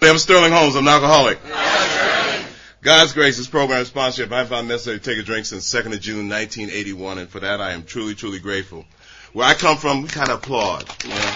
Say, I'm Sterling Holmes. I'm an alcoholic. God's Grace, this program is sponsorship. I found necessary to take a drink since 2nd of June, 1981, and for that I am truly, truly grateful. Where I come from, we kind of applaud. You know?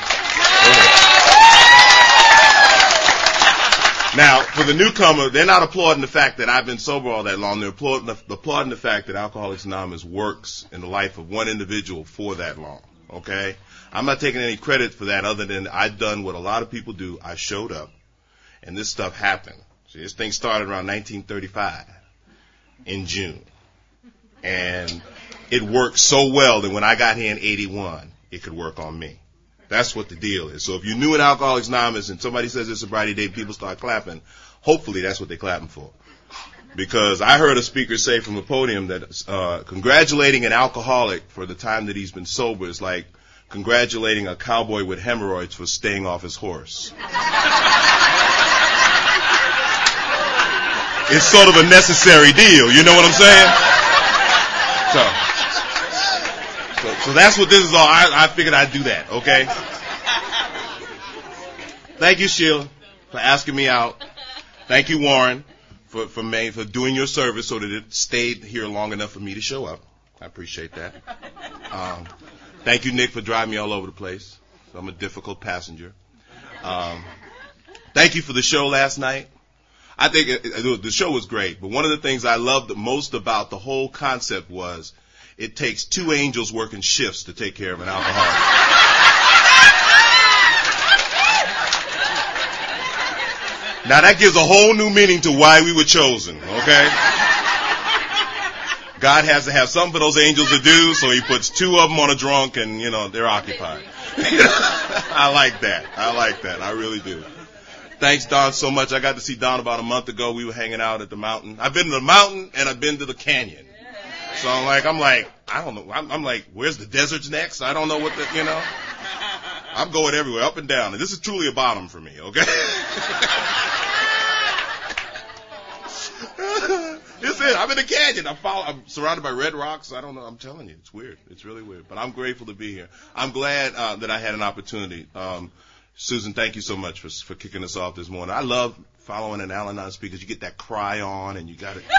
Now, for the newcomer, they're not applauding the fact that I've been sober all that long. They're applauding the fact that Alcoholics Anonymous works in the life of one individual for that long. Okay? I'm not taking any credit for that other than I've done what a lot of people do. I showed up, and this stuff happened. See, this thing started around 1935 in June. And it worked so well that when I got here in 81, it could work on me. That's what the deal is. So if you're new in Alcoholics Anonymous and somebody says it's sobriety day, people start clapping, hopefully that's what they're clapping for. Because I heard a speaker say from the podium that congratulating an alcoholic for the time that he's been sober is like congratulating a cowboy with hemorrhoids for staying off his horse. It's sort of a necessary deal, you know what I'm saying? So that's what this is all. I figured I'd do that, okay? Thank you, Sheila, for asking me out. Thank you, Warren, for doing your service so that it stayed here long enough for me to show up. I appreciate that. Thank you, Nick, for driving me all over the place. I'm a difficult passenger. Thank you for the show last night. I think the show was great, but one of the things I loved the most about the whole concept was it takes two angels working shifts to take care of an alcoholic. Now that gives a whole new meaning to why we were chosen, okay? God has to have something for those angels to do, so he puts two of them on a drunk and, you know, they're occupied. I like that. I really do. Thanks, Don, so much. I got to see Don about a month ago. We were hanging out at the mountain. I've been to the mountain and I've been to the canyon. So I'm like, I don't know. I'm like, where's the deserts next? I don't know what you know. I'm going everywhere, up and down. And this is truly a bottom for me, okay? It's it. I'm in the canyon. I'm surrounded by red rocks. I don't know. I'm telling you, it's weird. It's really weird. But I'm grateful to be here. I'm glad that I had an opportunity. Susan, thank you so much for kicking us off this morning. I love following an Al-Anon speaker. You get that cry on, and you got it.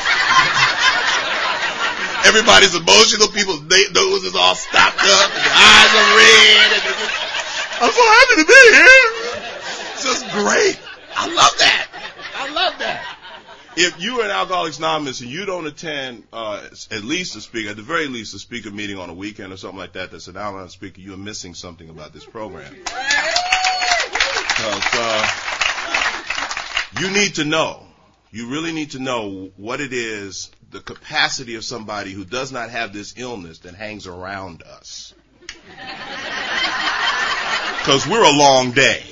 Everybody's emotional. People's noses all stopped up, and their eyes are red. And I'm so happy to be here. It's just great. I love that. If you are an Alcoholics Anonymous and you don't attend at least at the very least a speaker meeting on a weekend or something like that that's an Al-Anon speaker, you're missing something about this program. Because you need to know. You really need to know what it is, the capacity of somebody who does not have this illness that hangs around us. Because we're a long day.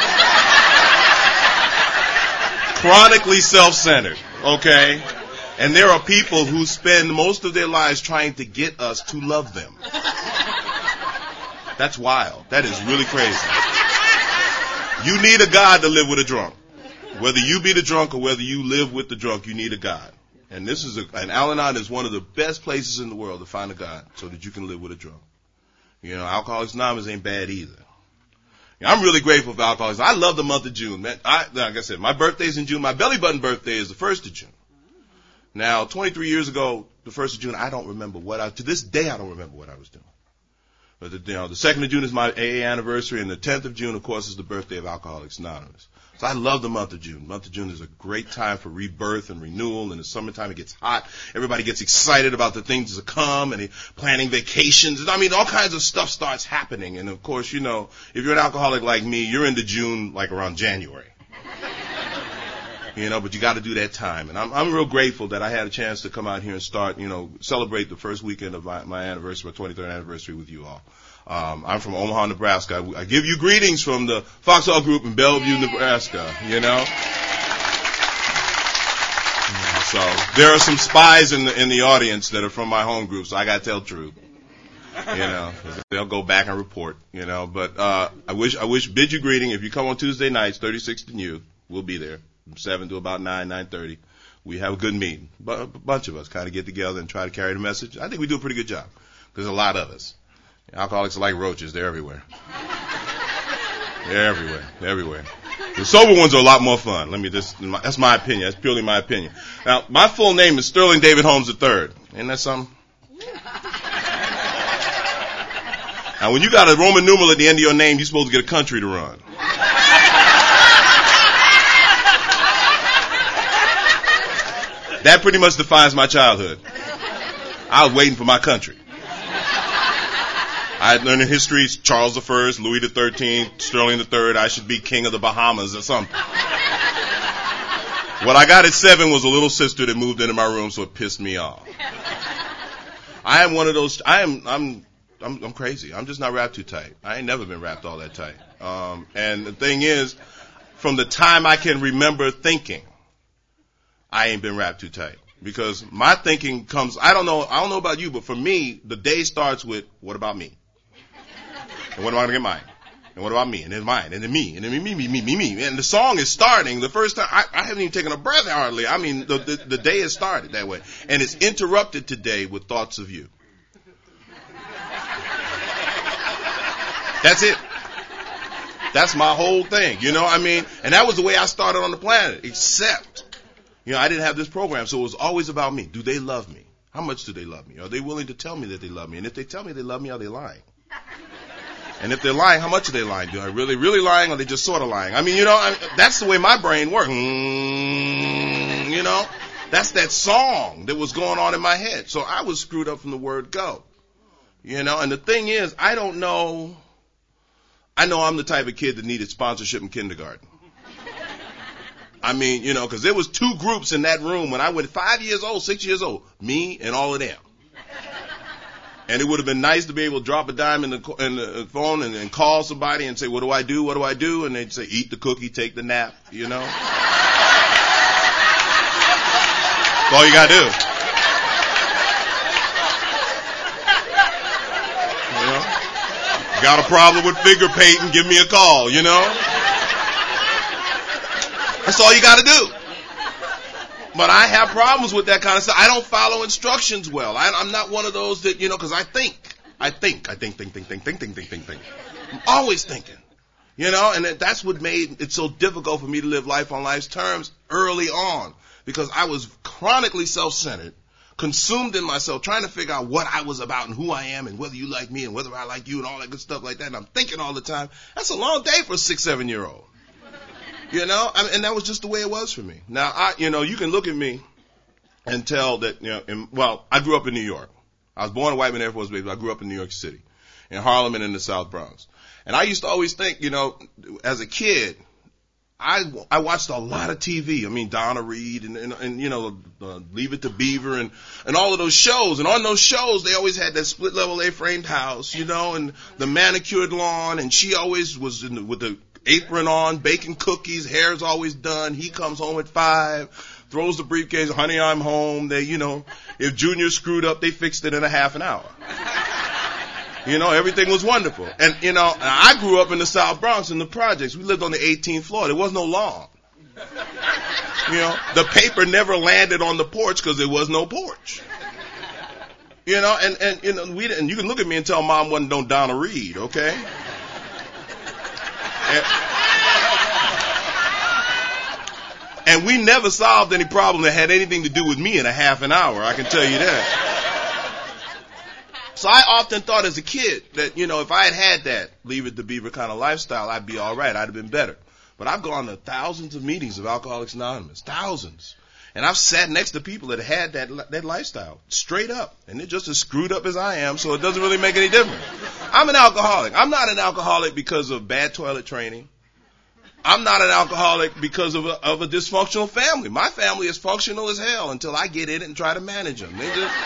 Chronically self-centered, okay? And there are people who spend most of their lives trying to get us to love them. That's wild. That is really crazy. You need a God to live with a drunk. Whether you be the drunk or whether you live with the drunk, you need a God. And this is and Al-Anon is one of the best places in the world to find a God so that you can live with a drunk. You know, Alcoholics Anonymous ain't bad either. I'm really grateful for Alcoholics. I love the month of June. Man, like I said, my birthday's in June. My belly button birthday is the 1st of June. Now, 23 years ago, the 1st of June, I don't remember to this day, I don't remember what I was doing. But the 2nd of June is my AA anniversary, and the 10th of June, of course, is the birthday of Alcoholics Anonymous. So I love the month of June. The month of June is a great time for rebirth and renewal. In the summertime, it gets hot. Everybody gets excited about the things to come and planning vacations. I mean, all kinds of stuff starts happening. And, of course, you know, if you're an alcoholic like me, you're into June like around January. You know, but you got to do that time. And I'm real grateful that I had a chance to come out here and start, you know, celebrate the first weekend of my anniversary, my 23rd anniversary with you all. I'm from Omaha, Nebraska. I give you greetings from the Foxhall Group in Bellevue, Nebraska, you know. So there are some spies in the audience that are from my home group, so I got to tell the truth. You know, they'll go back and report, you know. But I bid you greeting. If you come on Tuesday nights, 36th and U, we'll be there from 7 to about 9:30. We have a good meeting. But a bunch of us kind of get together and try to carry the message. I think we do a pretty good job because there's a lot of us. Alcoholics are like roaches. They're everywhere. They're everywhere. They're everywhere. The sober ones are a lot more fun. That's my opinion. That's purely my opinion. Now, my full name is Sterling David Holmes III. Isn't that something? Now, when you got a Roman numeral at the end of your name, you're supposed to get a country to run. That pretty much defines my childhood. I was waiting for my country. I had learned in history, Charles I, Louis XIII, Sterling III, I should be king of the Bahamas or something. What I got at 7 was a little sister that moved into my room, so it pissed me off. I am one of those, I'm crazy. I'm just not wrapped too tight. I ain't never been wrapped all that tight. And the thing is, from the time I can remember thinking, I ain't been wrapped too tight. Because my thinking comes, I don't know about you, but for me, the day starts with, what about me? And what am I going to get mine? And what about me? And then mine. And then me. And then me. And the song is starting. The first time, I haven't even taken a breath hardly. I mean, the day has started that way. And it's interrupted today with thoughts of you. That's it. That's my whole thing. You know, I mean, and that was the way I started on the planet. Except, you know, I didn't have this program, so it was always about me. Do they love me? How much do they love me? Are they willing to tell me that they love me? And if they tell me they love me, are they lying? And if they're lying, how much are they lying? Do I really lying, or are they just sort of lying? I mean, you know, that's the way my brain works. You know, that's that song that was going on in my head. So I was screwed up from the word go. You know, and the thing is, I know I'm the type of kid that needed sponsorship in kindergarten. I mean, you know, because there was 2 groups in that room when I went 5 years old, 6 years old, me and all of them. And it would have been nice to be able to drop a dime in the phone and call somebody and say, what do I do? What do I do? And they'd say, eat the cookie, take the nap, you know. That's all you got to do. You know? Got a problem with finger painting, give me a call, you know. That's all you got to do. But I have problems with that kind of stuff. I don't follow instructions well. I'm not one of those that, you know, because I think. I'm always thinking, you know, and that's what made it so difficult for me to live life on life's terms early on, because I was chronically self-centered, consumed in myself, trying to figure out what I was about and who I am and whether you like me and whether I like you and all that good stuff like that. And I'm thinking all the time. That's a long day for a 6-7-year-old. You know, and that was just the way it was for me. Now, you can look at me and tell that, you know, I grew up in New York. I was born a Whiteman Air Force base, but I grew up in New York City, in Harlem and in the South Bronx. And I used to always think, you know, as a kid, I watched a lot of TV. I mean, Donna Reed and you know, Leave It to Beaver and all of those shows. And on those shows, they always had that split level A-framed house, you know, and the manicured lawn. And she always was with the apron on, baking cookies, hair's always done. He comes home at 5, throws the briefcase, honey, I'm home. They, you know, if Junior screwed up, they fixed it in a half an hour. You know, everything was wonderful. And, you know, I grew up in the South Bronx in the projects. We lived on the 18th floor. There was no lawn. You know, the paper never landed on the porch because there was no porch. You know, and you know, you can look at me and tell Mom wasn't no Donna Reed, okay? And we never solved any problem that had anything to do with me in a half an hour, I can tell you that. So I often thought as a kid that, you know, if I had that Leave It to Beaver kind of lifestyle, I'd be all right. I'd have been better. But I've gone to thousands of meetings of Alcoholics Anonymous, thousands. And I've sat next to people that had that lifestyle, straight up. And they're just as screwed up as I am, so it doesn't really make any difference. I'm an alcoholic. I'm not an alcoholic because of bad toilet training. I'm not an alcoholic because of a dysfunctional family. My family is functional as hell until I get in it and try to manage them.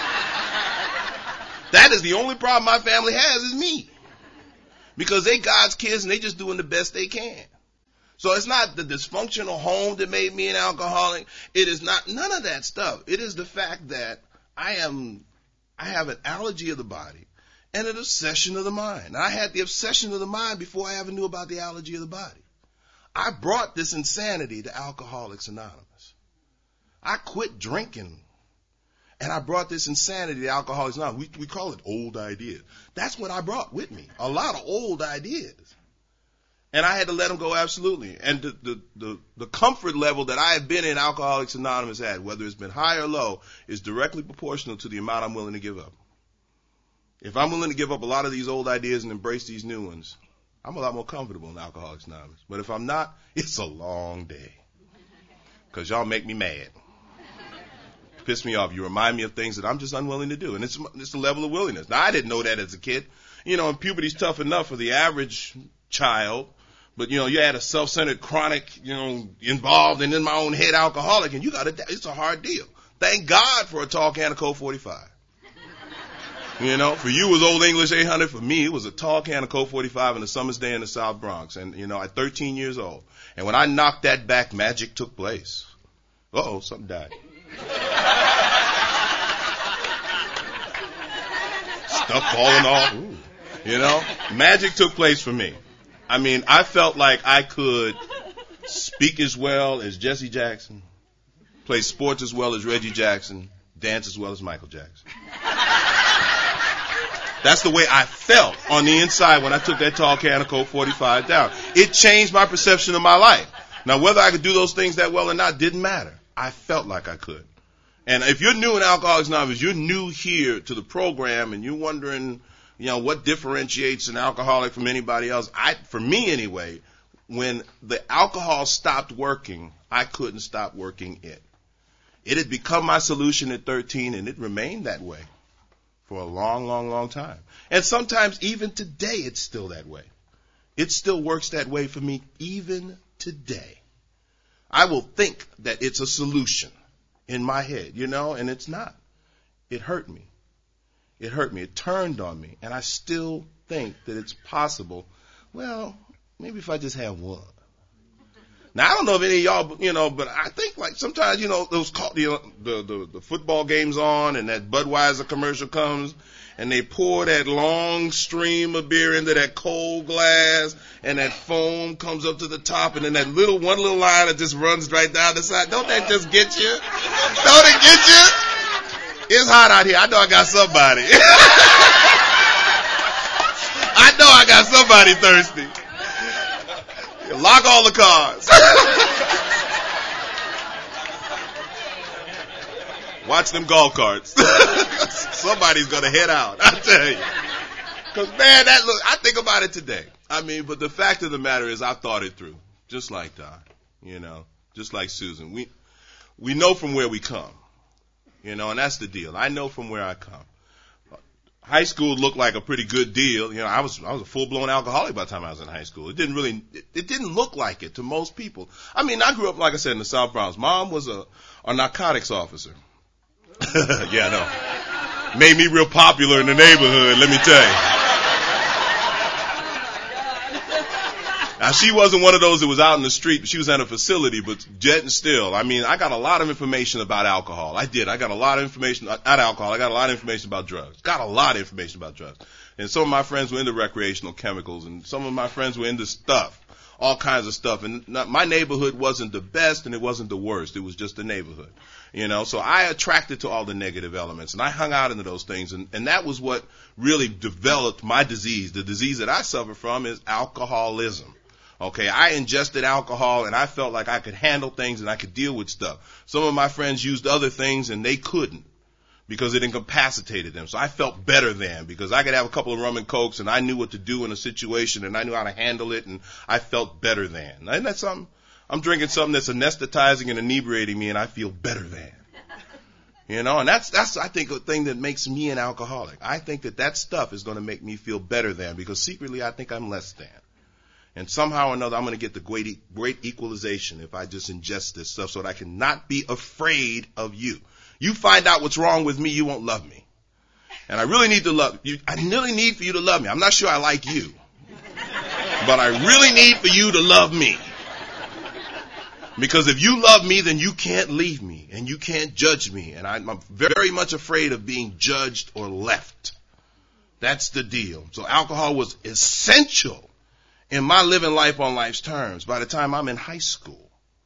That is the only problem my family has is me. Because they God's kids and they just doing the best they can. So it's not the dysfunctional home that made me an alcoholic. It is not none of that stuff. It is the fact that I have an allergy of the body and an obsession of the mind. I had the obsession of the mind before I ever knew about the allergy of the body. I brought this insanity to Alcoholics Anonymous. I quit drinking and I brought this insanity to Alcoholics Anonymous. We call it old ideas. That's what I brought with me. A lot of old ideas. And I had to let them go, absolutely. And the comfort level that I have been in Alcoholics Anonymous at, whether it's been high or low, is directly proportional to the amount I'm willing to give up. If I'm willing to give up a lot of these old ideas and embrace these new ones, I'm a lot more comfortable in Alcoholics Anonymous. But if I'm not, it's a long day. Because y'all make me mad. Piss me off. You remind me of things that I'm just unwilling to do. And it's a level of willingness. Now, I didn't know that as a kid. And puberty's tough enough for the average child. But, you add a self-centered, chronic, involved and in my own head alcoholic, and it's a hard deal. Thank God for a tall can of Coke 45. For you it was Old English 800. For me, it was a tall can of Coke 45 on a summer's day in the South Bronx. And, at 13 years old. And when I knocked that back, magic took place. Uh-oh, something died. Stuff falling off. Ooh. Magic took place for me. I mean, I felt like I could speak as well as Jesse Jackson, play sports as well as Reggie Jackson, dance as well as Michael Jackson. That's the way I felt on the inside when I took that tall can of Coke 45 down. It changed my perception of my life. Now, whether I could do those things that well or not didn't matter. I felt like I could. And if you're new in Alcoholics Anonymous, you're new here to the program, and you're wondering, what differentiates an alcoholic from anybody else. For me anyway, when the alcohol stopped working, I couldn't stop working it. It had become my solution at 13, and it remained that way for a long, long, long time. And sometimes even today it's still that way. It still works that way for me even today. I will think that it's a solution in my head, and it's not. It hurt me. It hurt me. It turned on me. And I still think that it's possible. Well, maybe if I just have one. Now, I don't know if any of y'all, but I think like sometimes, those the football game's on and that Budweiser commercial comes and they pour that long stream of beer into that cold glass and that foam comes up to the top and then that one little line that just runs right down the side. Don't that just get you? Don't it get you? It's hot out here. I know I got somebody. I know I got somebody thirsty. Lock all the cars. Watch them golf carts. Somebody's going to head out, I tell you. Because, man, I think about it today. I mean, but the fact of the matter is I've thought it through, just like Don, just like Susan. We know from where we come, and that's the deal. I know from where I come. High school looked like a pretty good deal. I was a full-blown alcoholic by the time I was in high school. It didn't look like it to most people. I mean, I grew up, like I said, in the South Bronx. Mom was a narcotics officer. Yeah, I know. Made me real popular in the neighborhood, let me tell you. Now, she wasn't one of those that was out in the street, but she was at a facility, but yet and still. I mean, I got a lot of information about alcohol. I did. I got a lot of information, not alcohol, I got a lot of information about drugs. Got a lot of information about drugs. And some of my friends were into recreational chemicals, and some of my friends were into stuff, all kinds of stuff. And my neighborhood wasn't the best, and it wasn't the worst. It was just the neighborhood. So I attracted to all the negative elements, and I hung out into those things, and that was what really developed my disease. The disease that I suffer from is alcoholism. Okay, I ingested alcohol and I felt like I could handle things and I could deal with stuff. Some of my friends used other things and they couldn't because it incapacitated them. So I felt better than because I could have a couple of rum and cokes and I knew what to do in a situation and I knew how to handle it and I felt better than. Isn't that something? I'm drinking something that's anesthetizing and inebriating me and I feel better than. And that's I think a thing that makes me an alcoholic. I think that stuff is going to make me feel better than because secretly I think I'm less than. And somehow or another, I'm going to get the great equalization if I just ingest this stuff so that I can not be afraid of you. You find out what's wrong with me, you won't love me. And I really need to love you. I really need for you to love me. I'm not sure I like you. But I really need for you to love me. Because if you love me, then you can't leave me and you can't judge me. And I'm very much afraid of being judged or left. That's the deal. So alcohol was essential in my living life on life's terms by the time I'm in high school.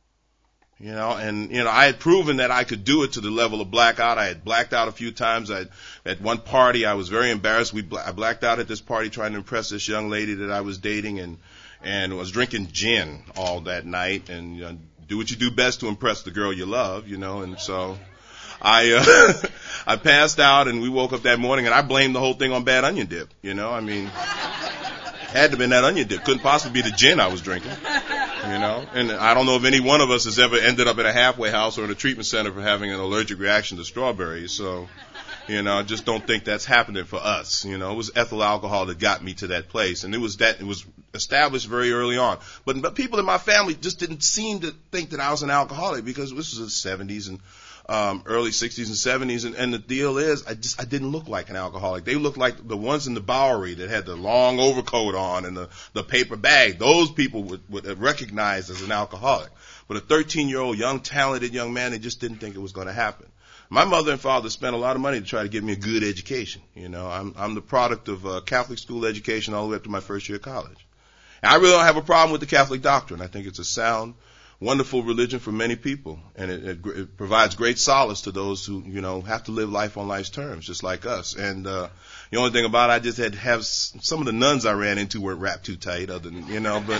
I had proven that I could do it to the level of blackout. I had blacked out a few times. At one party, I was very embarrassed. I blacked out at this party trying to impress this young lady that I was dating, and and was drinking gin all that night, and do what you do best to impress the girl you love, and so I I passed out, and we woke up that morning, and I blamed the whole thing on bad onion dip, had to have been that onion dip. Couldn't possibly be the gin I was drinking, And I don't know if any one of us has ever ended up in a halfway house or in a treatment center for having an allergic reaction to strawberries. So, I just don't think that's happening for us. It was ethyl alcohol that got me to that place. And it was established very early on. But people in my family just didn't seem to think that I was an alcoholic because this was the 70s and early 60s and 70s, and the deal is, I didn't look like an alcoholic. They looked like the ones in the Bowery that had the long overcoat on and the paper bag. Those people would recognize as an alcoholic. But a 13-year-old young, talented young man, they just didn't think it was going to happen. My mother and father spent a lot of money to try to give me a good education. I'm the product of Catholic school education all the way up to my first year of college. And I really don't have a problem with the Catholic doctrine. I think it's a sound, wonderful religion for many people, and it provides great solace to those who, have to live life on life's terms, just like us. And the only thing about it, I just had to have some of the nuns I ran into weren't wrapped too tight, other than,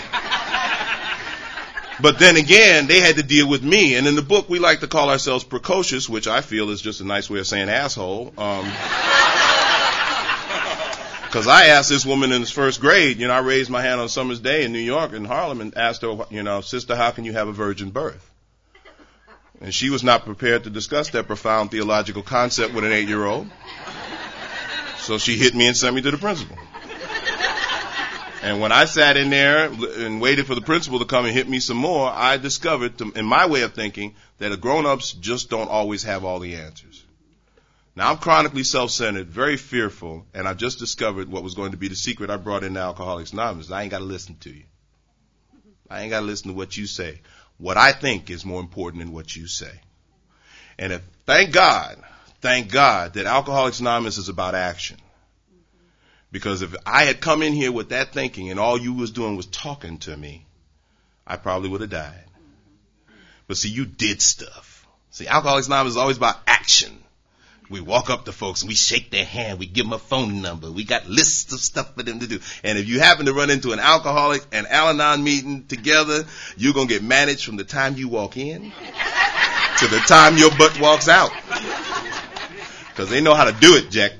but then again, they had to deal with me. And in the book, we like to call ourselves precocious, which I feel is just a nice way of saying asshole. Because I asked this woman in first grade, I raised my hand on summer's day in New York, in Harlem, and asked her, sister, how can you have a virgin birth? And she was not prepared to discuss that profound theological concept with an 8-year-old. So she hit me and sent me to the principal. And when I sat in there and waited for the principal to come and hit me some more, I discovered, in my way of thinking, that grown-ups just don't always have all the answers. Now, I'm chronically self-centered, very fearful, and I just discovered what was going to be the secret I brought into Alcoholics Anonymous. I ain't got to listen to you. I ain't got to listen to what you say. What I think is more important than what you say. And thank God that Alcoholics Anonymous is about action. Because if I had come in here with that thinking and all you was doing was talking to me, I probably would have died. But see, you did stuff. See, Alcoholics Anonymous is always about action. We walk up to folks and we shake their hand. We give them a phone number. We got lists of stuff for them to do. And if you happen to run into an alcoholic and Al-Anon meeting together, you're going to get managed from the time you walk in to the time your butt walks out. Because they know how to do it, Jack.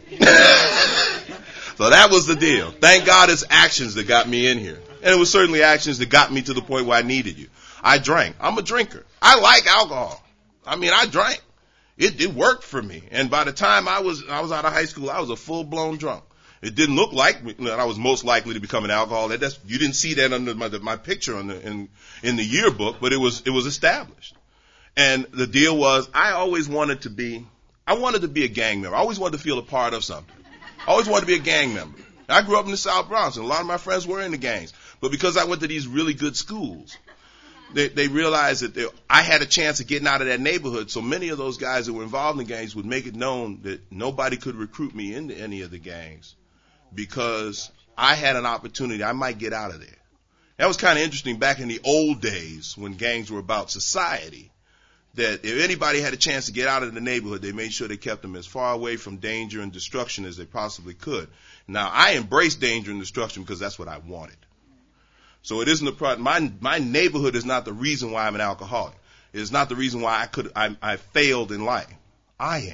So that was the deal. Thank God it's actions that got me in here. And it was certainly actions that got me to the point where I needed you. I drank. I'm a drinker. I like alcohol. I drank. It worked for me. And by the time I was out of high school, I was a full-blown drunk. It didn't look like that I was most likely to become an alcoholic. You didn't see that under my picture in the yearbook, but it was established. And the deal was, I wanted to be a gang member. I always wanted to feel a part of something. I always wanted to be a gang member. I grew up in the South Bronx, and a lot of my friends were in the gangs. But because I went to these really good schools, they realized that I had a chance of getting out of that neighborhood. So many of those guys that were involved in gangs would make it known that nobody could recruit me into any of the gangs because I had an opportunity. I might get out of there. That was kind of interesting back in the old days when gangs were about society, that if anybody had a chance to get out of the neighborhood, they made sure they kept them as far away from danger and destruction as they possibly could. Now, I embraced danger and destruction because that's what I wanted. So it isn't a problem. My neighborhood is not the reason why I'm an alcoholic. It is not the reason why I failed in life. I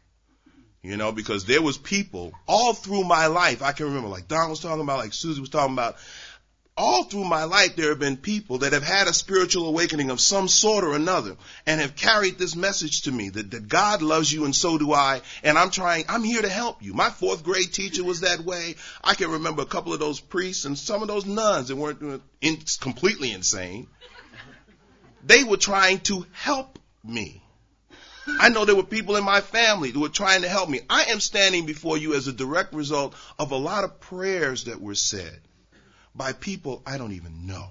am. Because there was people all through my life. I can remember, like Don was talking about, like Susie was talking about. All through my life, there have been people that have had a spiritual awakening of some sort or another and have carried this message to me that God loves you and so do I, and I'm here to help you. My 4th grade teacher was that way. I can remember a couple of those priests and some of those nuns that weren't completely insane. They were trying to help me. I know there were people in my family who were trying to help me. I am standing before you as a direct result of a lot of prayers that were said by people I don't even know.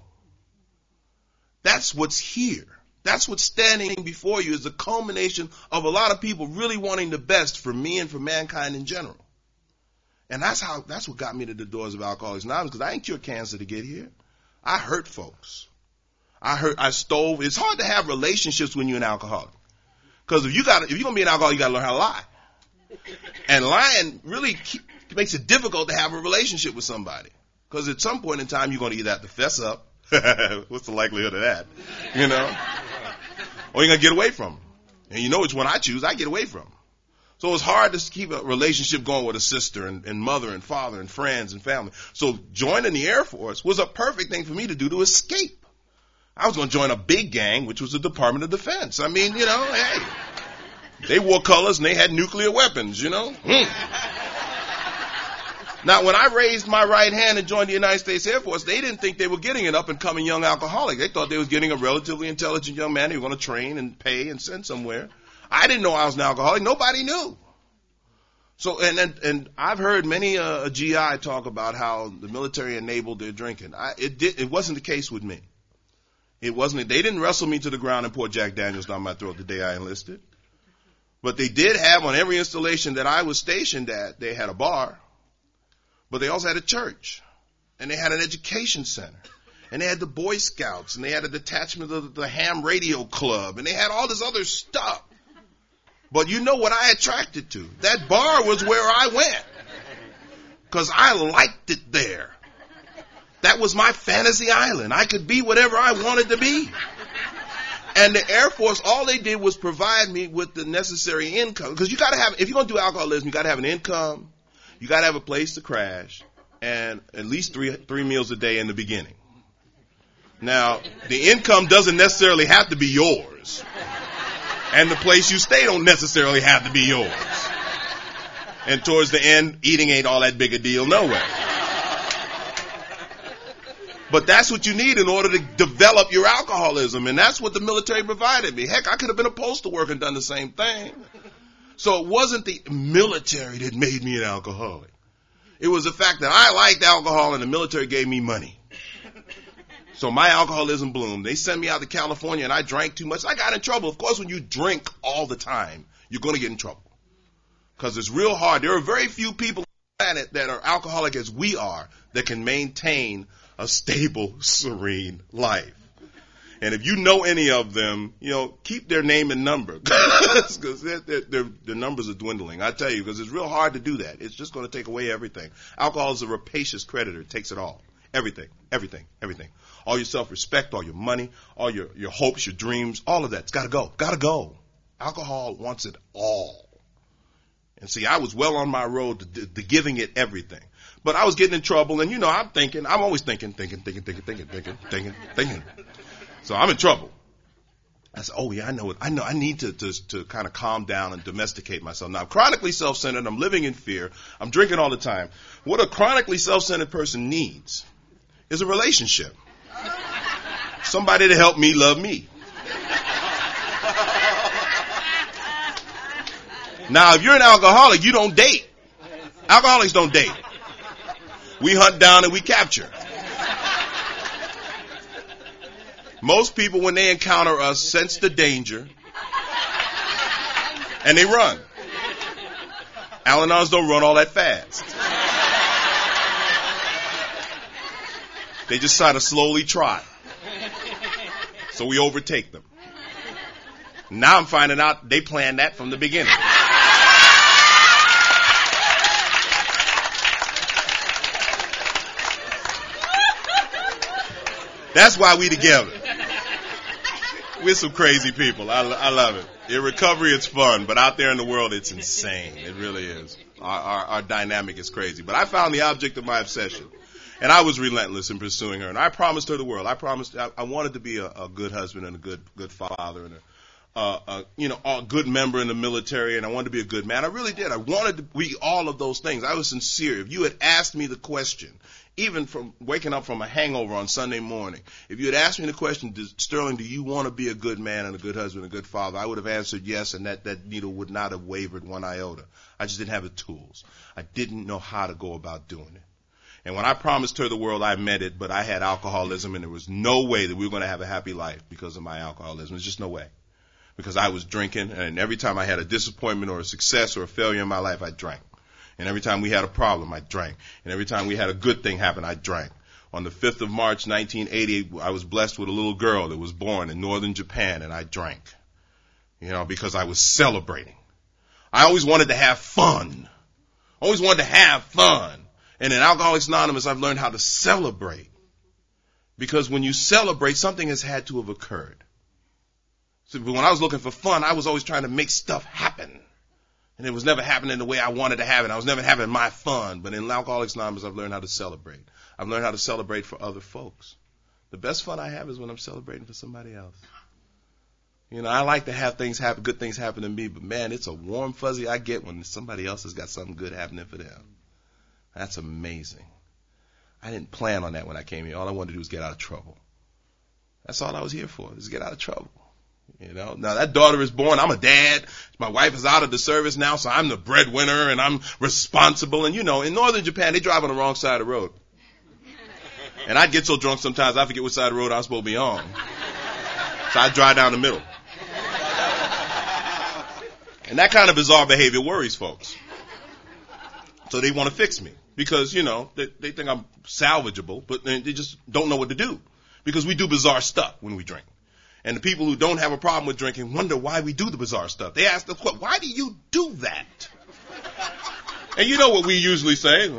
That's what's here. That's what's standing before you is the culmination of a lot of people really wanting the best for me and for mankind in general. And that's what got me to the doors of Alcoholics Anonymous, because I ain't cured cancer to get here. I hurt folks. I stole. It's hard to have relationships when you're an alcoholic. Because if you're going to be an alcoholic, you got to learn how to lie. And lying really makes it difficult to have a relationship with somebody. Because at some point in time, you're going to either have to fess up. What's the likelihood of that? You know? Or you're going to get away from them. And you know which one I choose, I get away from them. So it's hard to keep a relationship going with a sister and mother and father and friends and family. So joining the Air Force was a perfect thing for me to do to escape. I was going to join a big gang, which was the Department of Defense. I mean, you know, hey, they wore colors and they had nuclear weapons, you know. Now, when I raised my right hand and joined the United States Air Force, they didn't think they were getting an up-and-coming young alcoholic. They thought they was getting a relatively intelligent young man they were going to train and pay and send somewhere. I didn't know I was an alcoholic. Nobody knew. So, and I've heard many a GI talk about how the military enabled their drinking. It wasn't the case with me. It wasn't. They didn't wrestle me to the ground and pour Jack Daniels down my throat the day I enlisted. But they did have on every installation that I was stationed at, they had a bar. But they also had a church. And they had an education center. And they had the Boy Scouts. And they had a detachment of the Ham Radio Club. And they had all this other stuff. But you know what I attracted to? That bar was where I went. Because I liked it there. That was my fantasy island. I could be whatever I wanted to be. And the Air Force, all they did was provide me with the necessary income. Because you got to have, if you're going to do alcoholism, you got to have an income. You got to have a place to crash. And at least three meals a day in the beginning. Now, the income doesn't necessarily have to be yours. And the place you stay don't necessarily have to be yours. And towards the end, eating ain't all that big a deal, no way. But that's what you need in order to develop your alcoholism. And that's what the military provided me. Heck, I could have been a postal worker and done the same thing. So it wasn't the military that made me an alcoholic. It was the fact that I liked alcohol and the military gave me money. So my alcoholism bloomed. They sent me out to California and I drank too much. I got in trouble. Of course, when you drink all the time, you're going to get in trouble. Because it's real hard. There are very few people on the planet that are alcoholic as we are that can maintain a stable, serene life. And if you know any of them, you know, keep their name and number. Because their numbers are dwindling. I tell you, because it's real hard to do that. It's just going to take away everything. Alcohol is a rapacious creditor. It takes it all. Everything. All your self-respect, all your money, all your hopes, your dreams, all of that's got to go. Got to go. Alcohol wants it all. And see, I was well on my road to giving it everything. But I was getting in trouble, and you know, I'm always thinking. So I'm in trouble. I said, oh yeah, I know. I need to kind of calm down and domesticate myself. Now, I'm chronically self-centered. I'm living in fear. I'm drinking all the time. What a chronically self-centered person needs is a relationship. Somebody to help me love me. Now, if you're an alcoholic, you don't date. Alcoholics don't date. We hunt down and we capture. Most people, when they encounter us, sense the danger and they run. Al-Anons don't run all that fast. They just try to slowly trot. So we overtake them. Now I'm finding out they planned that from the beginning. That's why we together. We're some crazy people. I love it. In recovery, it's fun, but out there in the world, it's insane. It really is. Our dynamic is crazy. But I found the object of my obsession. And I was relentless in pursuing her. And I promised her the world. I wanted to be a good husband and a good father and a good member in the military. And I wanted to be a good man. I really did. I wanted to be all of those things. I was sincere. If you had asked me the question, even from waking up from a hangover on Sunday morning, if you had asked me the question, Sterling, do you want to be a good man and a good husband and a good father? I would have answered yes, and that needle would not have wavered one iota. I just didn't have the tools. I didn't know how to go about doing it. And when I promised her the world, I meant it, but I had alcoholism, and there was no way that we were going to have a happy life because of my alcoholism. There's just no way. Because I was drinking, and every time I had a disappointment or a success or a failure in my life, I drank. And every time we had a problem, I drank. And every time we had a good thing happen, I drank. On the 5th of March, 1980, I was blessed with a little girl that was born in northern Japan, and I drank. Because I was celebrating. I always wanted to have fun. And in Alcoholics Anonymous, I've learned how to celebrate. Because when you celebrate, something has had to have occurred. So when I was looking for fun, I was always trying to make stuff happen. And it was never happening the way I wanted to have it. I was never having my fun. But in Alcoholics Anonymous, I've learned how to celebrate. I've learned how to celebrate for other folks. The best fun I have is when I'm celebrating for somebody else. You know, I like to have things happen, good things happen to me, but man, it's a warm fuzzy I get when somebody else has got something good happening for them. That's amazing. I didn't plan on that when I came here. All I wanted to do was get out of trouble. That's all I was here for, is get out of trouble. You know, now that daughter is born. I'm a dad. My wife is out of the service now, so I'm the breadwinner and I'm responsible. And you know, in northern Japan, they drive on the wrong side of the road. And I'd get so drunk sometimes I forget which side of the road I'm supposed to be on. So I drive down the middle. And that kind of bizarre behavior worries folks. So they want to fix me because, you know, they think I'm salvageable, but they just don't know what to do because we do bizarre stuff when we drink. And the people who don't have a problem with drinking wonder why we do the bizarre stuff. They ask the question, why do you do that? And you know what we usually say?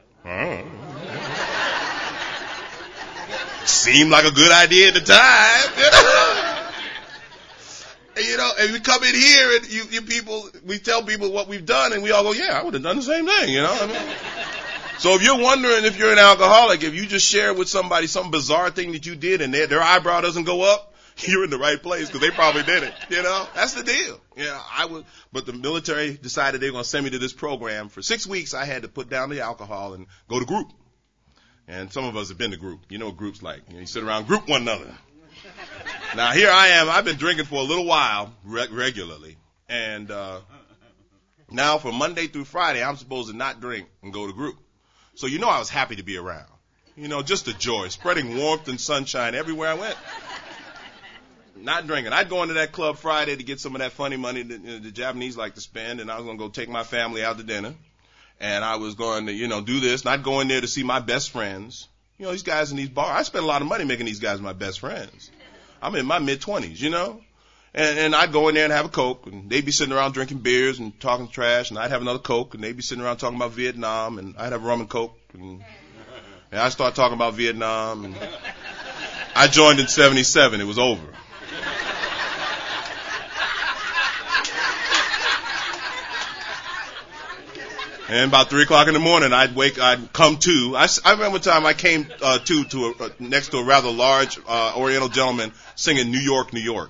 Seemed like a good idea at the time. You know, and we come in here and you people, we tell people what we've done and we all go, yeah, I would have done the same thing, you know. I mean, so if you're wondering if you're an alcoholic, if you just share with somebody some bizarre thing that you did and their eyebrow doesn't go up, you're in the right place because they probably did it, you know. That's the deal. Yeah, but the military decided they were going to send me to this program. For 6 weeks, I had to put down the alcohol and go to group. And some of us have been to group. You know what group's like. You sit around, group one another. Now, here I am. I've been drinking for a little while regularly. And now for Monday through Friday, I'm supposed to not drink and go to group. So you know I was happy to be around. You know, just a joy, spreading warmth and sunshine everywhere I went. Not drinking. I'd go into that club Friday to get some of that funny money that the Japanese like to spend, and I was going to go take my family out to dinner. And I was going to, you know, do this, not go in there to see my best friends. You know, these guys in these bars, I spend a lot of money making these guys my best friends. I'm in my mid-20s, you know. And I'd go in there and have a Coke, and they'd be sitting around drinking beers and talking trash, and I'd have another Coke, and they'd be sitting around talking about Vietnam, and I'd have rum and Coke, and I'd start talking about Vietnam, and I joined in 77. It was over. And about 3 o'clock in the morning, I'd come to. I remember one time I came next to a rather large Oriental gentleman singing New York, New York.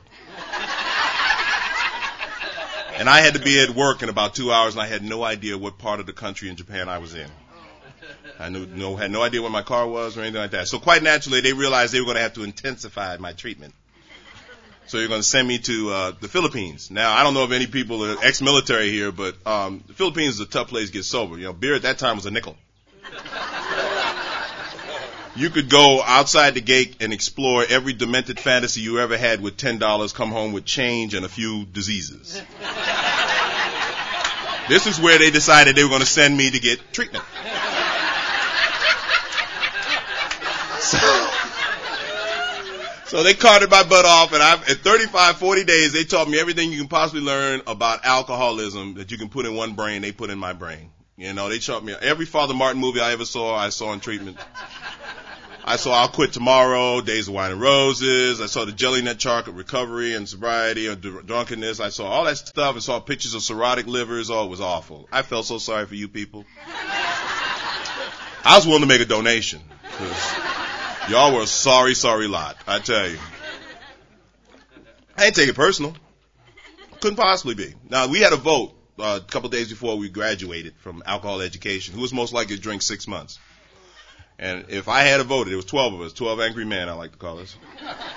And I had to be at work in about 2 hours, and I had no idea what part of the country in Japan I was in. I had no idea where my car was or anything like that. So quite naturally, they realized they were going to have to intensify my treatment. So you're going to send me to the Philippines. Now, I don't know if any people are ex-military here, but the Philippines is a tough place to get sober. You know, beer at that time was a nickel. You could go outside the gate and explore every demented fantasy you ever had with $10, come home with change and a few diseases. This is where they decided they were going to send me to get treatment. So they carted my butt off, and at 35, 40 days, they taught me everything you can possibly learn about alcoholism that you can put in one brain, they put in my brain. You know, they taught me every Father Martin movie I ever saw, I saw in treatment. I saw I'll Quit Tomorrow, Days of Wine and Roses. I saw the Jelly Nut Chart of Recovery and Sobriety and Drunkenness. I saw all that stuff and saw pictures of cirrhotic livers. Oh, it was awful. I felt so sorry for you people. I was willing to make a donation. Y'all were a sorry, sorry lot, I tell you. I didn't take it personal. Couldn't possibly be. Now, we had a vote a couple days before we graduated from alcohol education. Who was most likely to drink 6 months? And if I had voted, it was 12 of us, 12 angry men, I like to call us.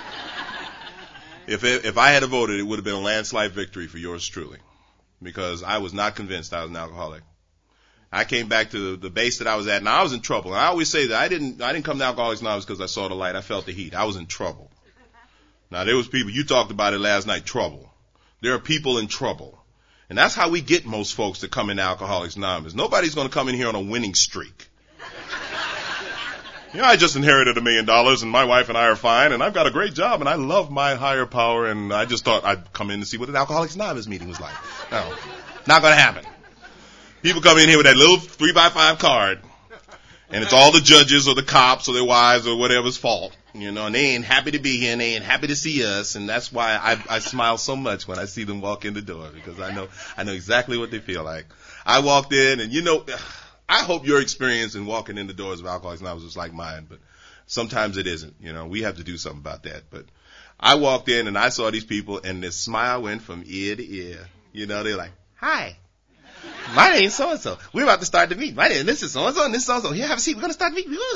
If I had voted, it would have been a landslide victory for yours truly, because I was not convinced I was an alcoholic. I came back to the base that I was at, and I was in trouble. And I always say that I didn't come to Alcoholics Anonymous because I saw the light. I felt the heat. I was in trouble. Now, there was people, you talked about it last night, trouble. There are people in trouble. And that's how we get most folks to come into Alcoholics Anonymous. Nobody's going to come in here on a winning streak. You know, I just inherited $1 million, and my wife and I are fine, and I've got a great job, and I love my higher power, and I just thought I'd come in to see what an Alcoholics Anonymous meeting was like. No, not going to happen. People come in here with that little 3x5 card, And it's all the judges or the cops or their wives or whatever's fault, you know, and they ain't happy to be here and they ain't happy to see us. And that's why I smile so much when I see them walk in the door, because I know exactly what they feel like. I walked in and, you know, I hope your experience in walking in the doors of Alcoholics Anonymous is like mine, but sometimes it isn't. You know, we have to do something about that. But I walked in and I saw these people and the smile went from ear to ear. You know, they're like, hi. My name's so-and-so. We're about to start the meeting. My name, this is so-and-so and this is so-and-so. Here, have a seat. We're going to start the meeting. You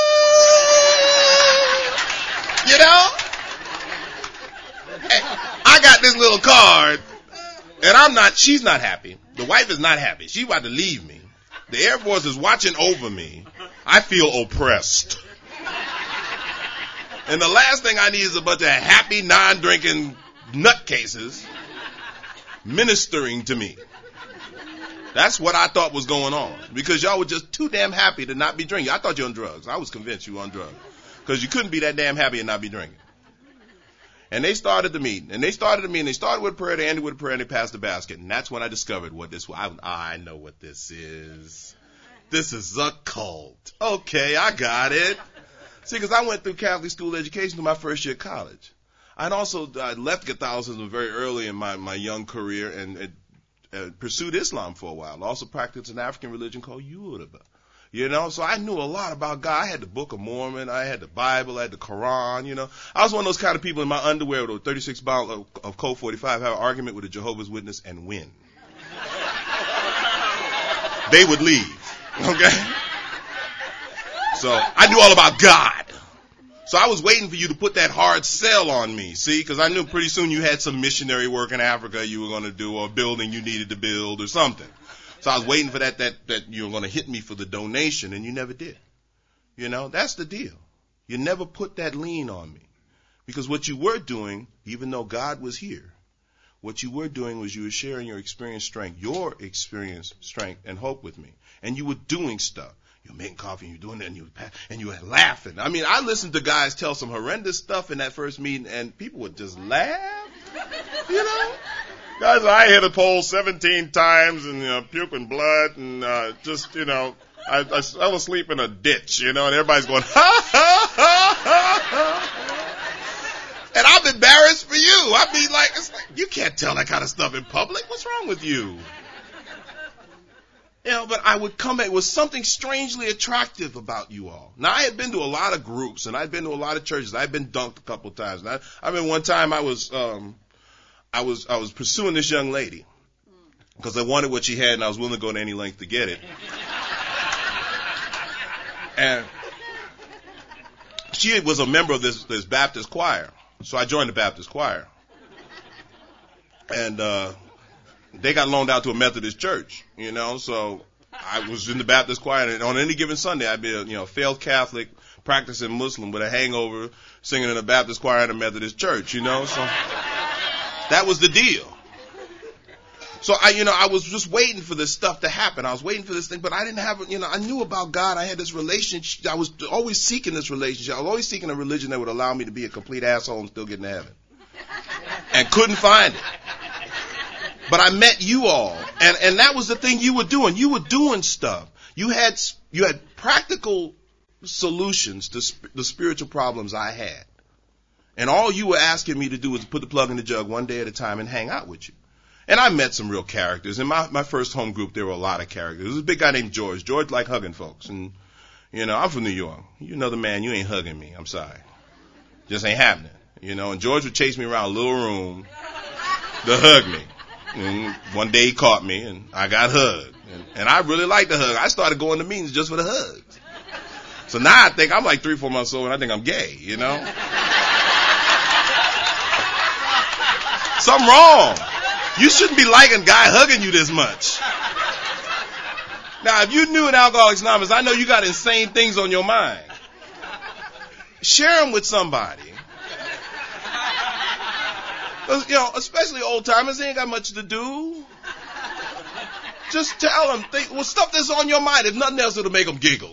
know? I got this little card, and she's not happy. The wife is not happy. She's about to leave me. The Air Force is watching over me. I feel oppressed. And the last thing I need is a bunch of happy, non-drinking nutcases ministering to me. That's what I thought was going on, because y'all were just too damn happy to not be drinking. I thought you were on drugs. I was convinced you were on drugs, because you couldn't be that damn happy and not be drinking. And they started the meeting, and they started with prayer, they ended with prayer, and they passed the basket. And that's when I discovered what this was. I know what this is. This is a cult. Okay, I got it. See, because I went through Catholic school education through my first year of college. I left Catholicism very early in my young career and pursued Islam for a while. Also practiced an African religion called Yoruba. You know, so I knew a lot about God. I had the Book of Mormon, I had the Bible, I had the Quran, you know. I was one of those kind of people in my underwear with a 36 bottle of Colt 45, have an argument with a Jehovah's Witness and win. They would leave, okay? So I knew all about God. So I was waiting for you to put that hard sell on me, see, because I knew pretty soon you had some missionary work in Africa you were going to do, or a building you needed to build or something. So I was waiting for that you were going to hit me for the donation, and you never did. You know, that's the deal. You never put that lien on me. Because what you were doing, even though God was here, what you were doing was you were sharing your experience, strength and hope with me. And you were doing stuff. You're making coffee and you're doing that and you were laughing. I mean, I listened to guys tell some horrendous stuff in that first meeting and people would just laugh. You know? Guys, I hit a pole 17 times and puking blood and just, you know, I fell asleep in a ditch, you know, and everybody's going, ha, ha, ha, ha, ha. And I'm embarrassed for you. I mean, it's like, you can't tell that kind of stuff in public. What's wrong with you? You know, but I would come it was something strangely attractive about you all. Now, I had been to a lot of groups, and I'd been to a lot of churches. I'd been dunked a couple of times. And I mean, one time I was pursuing this young lady because I wanted what she had, and I was willing to go to any length to get it. And she was a member of this Baptist choir, so I joined the Baptist choir. And they got loaned out to a Methodist church, you know, so I was in the Baptist choir, and on any given Sunday, I'd be a failed Catholic, practicing Muslim with a hangover, singing in a Baptist choir in a Methodist church, you know, so that was the deal. So I was just waiting for this stuff to happen. I was waiting for this thing, but I didn't have, I knew about God. I had this relationship. I was always seeking this relationship. I was always seeking a religion that would allow me to be a complete asshole and still get into heaven. And couldn't find it. But I met you all, and that was the thing you were doing. You were doing stuff. You had practical solutions to the spiritual problems I had. And all you were asking me to do was put the plug in the jug one day at a time and hang out with you. And I met some real characters. In my first home group, there were a lot of characters. There was a big guy named George. George liked hugging folks. And, I'm from New York. You know the man, you ain't hugging me. I'm sorry. Just ain't happening. And George would chase me around a little room to hug me. And one day he caught me, and I got hugged. And I really liked the hug. I started going to meetings just for the hugs. So now I think I'm like 3-4 months old, and I think I'm gay, Something wrong. You shouldn't be liking a guy hugging you this much. Now, if you knew in Alcoholics Anonymous, I know you got insane things on your mind. Share them with somebody. Especially old timers, they ain't got much to do. Just tell them, stuff that's on your mind. If nothing else, it'll make them giggle,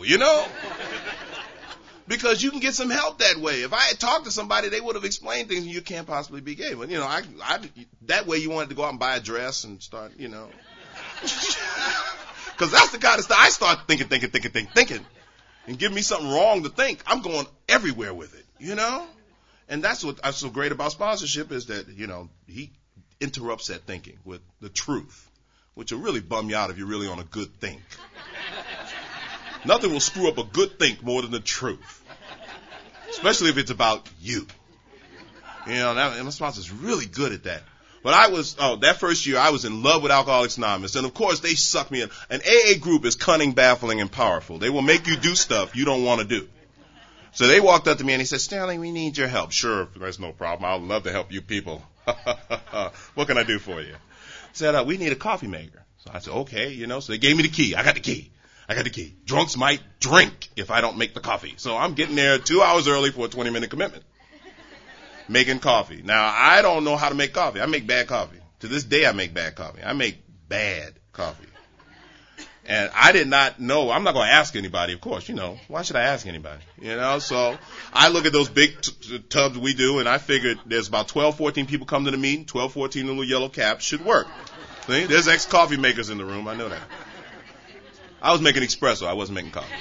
Because you can get some help that way. If I had talked to somebody, they would have explained things, and you can't possibly be gay. But, that way you wanted to go out and buy a dress and start, Because that's the kind of stuff I start thinking. and give me something wrong to think, I'm going everywhere with it, you know? And that's what's so great about sponsorship is that, you know, he interrupts that thinking with the truth, which will really bum you out if you're really on a good think. Nothing will screw up a good think more than the truth, especially if it's about you. You know, my sponsor's really good at that. But that first year I was in love with Alcoholics Anonymous. And of course they sucked me in. An AA group is cunning, baffling, and powerful. They will make you do stuff you don't want to do. So they walked up to me and he said, Sterling, we need your help. Sure, there's no problem. I'd love to help you people. What can I do for you? Said, we need a coffee maker. So I said, okay, you know, so they gave me the key. I got the key. Drunks might drink if I don't make the coffee. So I'm getting there 2 hours early for a 20-minute commitment. Making coffee. Now, I don't know how to make coffee. I make bad coffee. To this day, I make bad coffee. I make bad coffee. And I did not know. I'm not going to ask anybody, of course. You know, why should I ask anybody? You know, so I look at those big tubs we do, and I figured there's about 12, 14 people come to the meeting. 12, 14 little yellow caps should work. See? There's ex-coffee makers in the room. I know that. I was making espresso. I wasn't making coffee.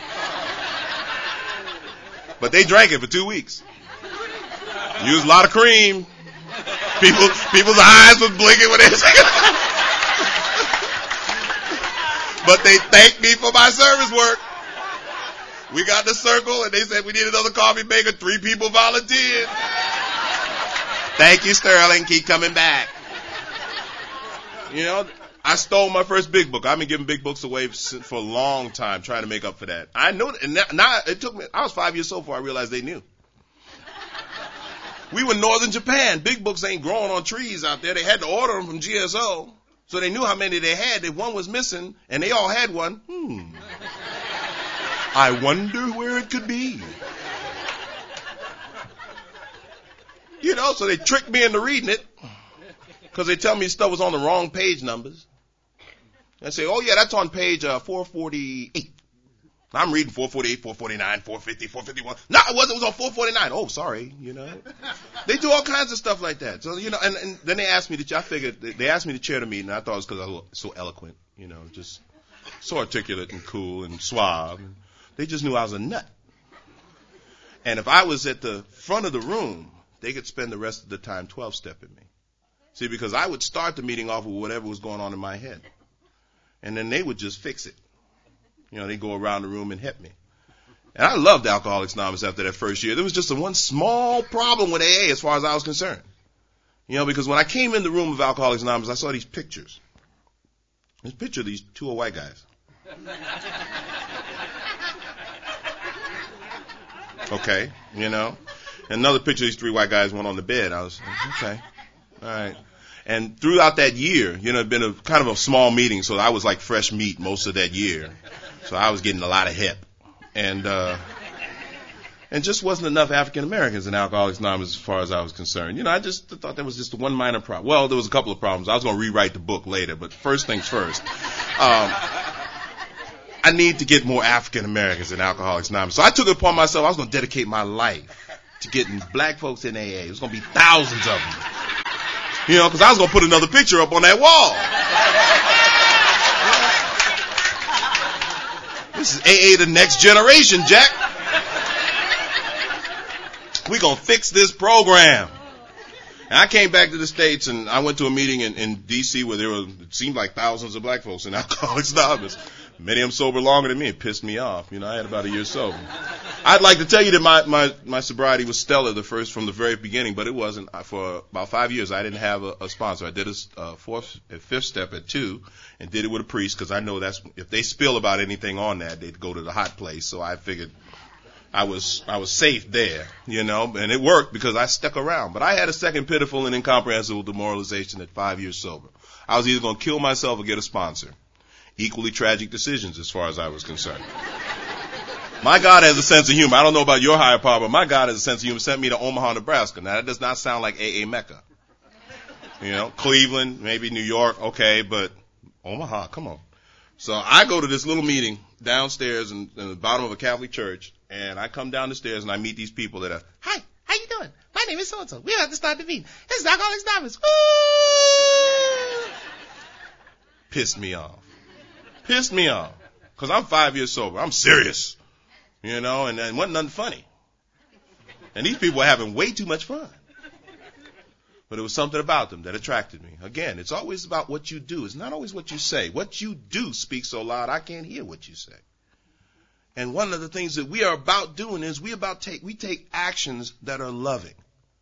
But they drank it for 2 weeks. Used a lot of cream. People's eyes was blinking when they was But they thanked me for my service work. We got the circle and they said we need another coffee maker. 3 people volunteered. Thank you, Sterling. Keep coming back. You know, I stole my first big book. I've been giving big books away for a long time, trying to make up for that. I know, and now it took me. I was 5 years old before I realized they knew. We were in northern Japan. Big books ain't growing on trees out there. They had to order them from GSO. So they knew how many they had. If one was missing, and they all had one, I wonder where it could be. You know, so they tricked me into reading it. Because they tell me stuff was on the wrong page numbers. I say, oh yeah, that's on page 448. I'm reading 448, 449, 450, 451. No, it wasn't. It was on 449. Oh, sorry. You know, they do all kinds of stuff like that. So, you know, and then they asked me to, I figured they asked me to chair the meeting. And I thought it was because I was so eloquent, you know, just so articulate and cool and suave. And they just knew I was a nut. And if I was at the front of the room, they could spend the rest of the time 12-stepping me. See, because I would start the meeting off with whatever was going on in my head. And then they would just fix it. You know, they go around the room and help me. And I loved Alcoholics Anonymous after that first year. There was just one small problem with AA as far as I was concerned. You know, because when I came in the room of Alcoholics Anonymous, I saw these pictures. This picture of these 2 old white guys. Okay, you know. Another picture of these 3 white guys, one on the bed. I was like, okay, all right. And throughout that year, you know, it'd been a kind of a small meeting, so I was like fresh meat most of that year. So I was getting a lot of help. And just wasn't enough African Americans in Alcoholics Anonymous as far as I was concerned. You know, I just thought there was just one minor problem. Well, there was a couple of problems. I was going to rewrite the book later, but first things first. I need to get more African Americans in Alcoholics Anonymous. So I took it upon myself. I was going to dedicate my life to getting black folks in AA. It was going to be thousands of them. You know, because I was going to put another picture up on that wall. This is AA the next generation, Jack. We're going to fix this program. And I came back to the States and I went to a meeting in D.C. where it seemed like thousands of black folks in Alcoholics Anonymous. Many of them sober longer than me. It pissed me off. You know, I had about a year sober. I'd like to tell you that my sobriety was stellar from the very beginning, but it wasn't. For about 5 years, I didn't have a sponsor. I did a fifth step at 2 and did it with a priest because I know that's, if they spill about anything on that, they'd go to the hot place. So I figured I was safe there, you know, and it worked because I stuck around. But I had a second pitiful and incomprehensible demoralization at 5 years sober. I was either going to kill myself or get a sponsor. Equally tragic decisions as far as I was concerned. My God has a sense of humor. I don't know about your higher power, but my God has a sense of humor. Sent me to Omaha, Nebraska. Now, that does not sound like AA Mecca. You know, Cleveland, maybe New York, okay, but Omaha, come on. So I go to this little meeting downstairs in the bottom of a Catholic church, and I come down the stairs and I meet these people that are, hi, how you doing? My name is so-and-so. We have to start the meeting. This is Alcoholics Anonymous. Woo! Pissed me off. Because I'm 5 years sober. I'm serious. you know, and wasn't nothing funny. And these people were having way too much fun. But it was something about them that attracted me. Again, it's always about what you do. It's not always what you say. What you do speaks so loud, I can't hear what you say. And one of the things that we are about doing is we take actions that are loving.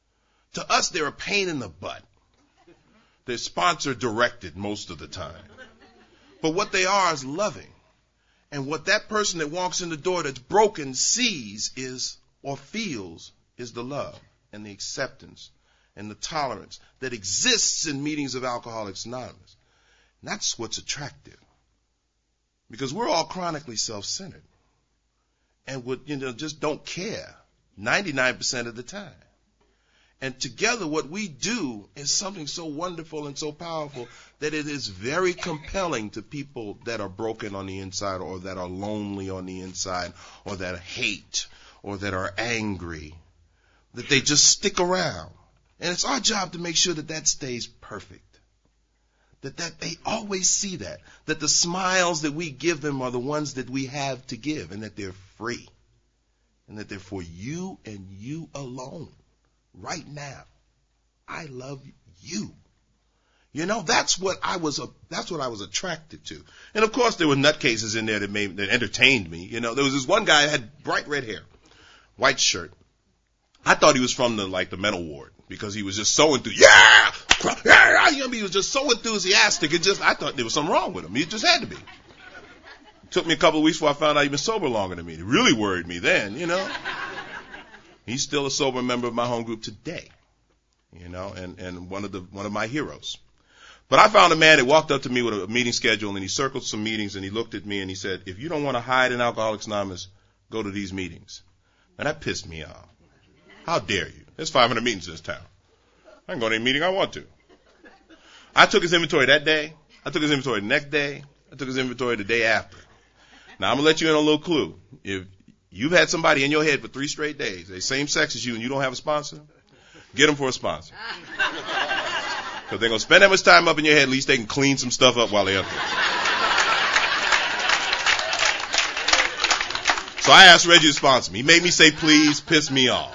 To us, they're a pain in the butt. They're sponsor directed most of the time. But what they are is loving. And what that person that walks in the door that's broken sees is, or feels, is the love and the acceptance and the tolerance that exists in meetings of Alcoholics Anonymous. And that's what's attractive. Because we're all chronically self-centered. And just don't care 99% of the time. And together what we do is something so wonderful and so powerful that it is very compelling to people that are broken on the inside, or that are lonely on the inside, or that hate, or that are angry, that they just stick around. And it's our job to make sure that that stays perfect. That they always see that the smiles that we give them are the ones that we have to give, and that they're free. And that they're for you and you alone. Right now. I love you. You know, that's what I was attracted to. And of course there were nutcases in there that entertained me. You know, there was this one guy that had bright red hair, white shirt. I thought he was from the mental ward, because he was just so enthusiastic. He was just so enthusiastic. I thought there was something wrong with him. He just had to be. It took me a couple of weeks before I found out he was sober longer than me. It really worried me then, you know. He's still a sober member of my home group today, you know, and one of my heroes. But I found a man that walked up to me with a meeting schedule, and he circled some meetings, and he looked at me and he said, "If you don't want to hide in Alcoholics Anonymous, go to these meetings." And that pissed me off. How dare you? There's 500 meetings in this town. I can go to any meeting I want to. I took his inventory that day. I took his inventory the next day. I took his inventory the day after. Now, I'm going to let you in on a little clue. If you've had somebody in your head for 3 straight days, they same sex as you, and you don't have a sponsor, get them for a sponsor. Because they're going to spend that much time up in your head, at least they can clean some stuff up while they're up there. So I asked Reggie to sponsor me. He made me say please, pissed me off.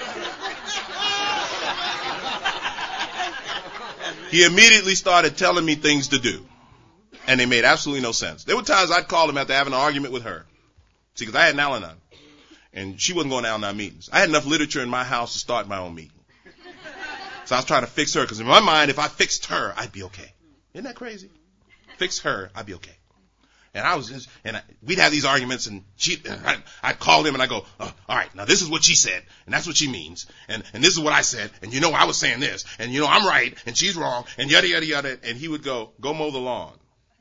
He immediately started telling me things to do. And they made absolutely no sense. There were times I'd call him after having an argument with her. See, because I had an Al-Anon. And she wasn't going to Al-Anon meetings. I had enough literature in my house to start my own meeting. So I was trying to fix her, because in my mind, if I fixed her, I'd be okay. Isn't that crazy? Fix her, I'd be okay. And we'd have these arguments, and I'd call him and I go, all right, now this is what she said, and that's what she means, and this is what I said, and I was saying this, and I'm right, and she's wrong, and yada, yada, yada, and he would go mow the lawn.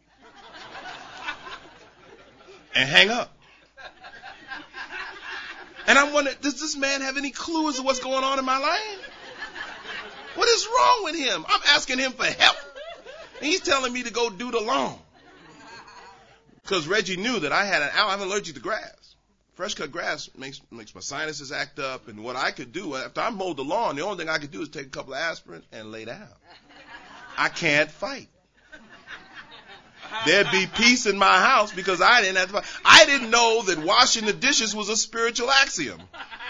And hang up. And I'm wondering, does this man have any clue as to what's going on in my life? What is wrong with him? I'm asking him for help, and he's telling me to go do the lawn. Because Reggie knew that I'm allergic to grass. Fresh cut grass makes my sinuses act up. And what I could do, after I mowed the lawn, the only thing I could do is take a couple of aspirin and lay down. I can't fight. There'd be peace in my house because I didn't have to fight. I didn't know that washing the dishes was a spiritual axiom.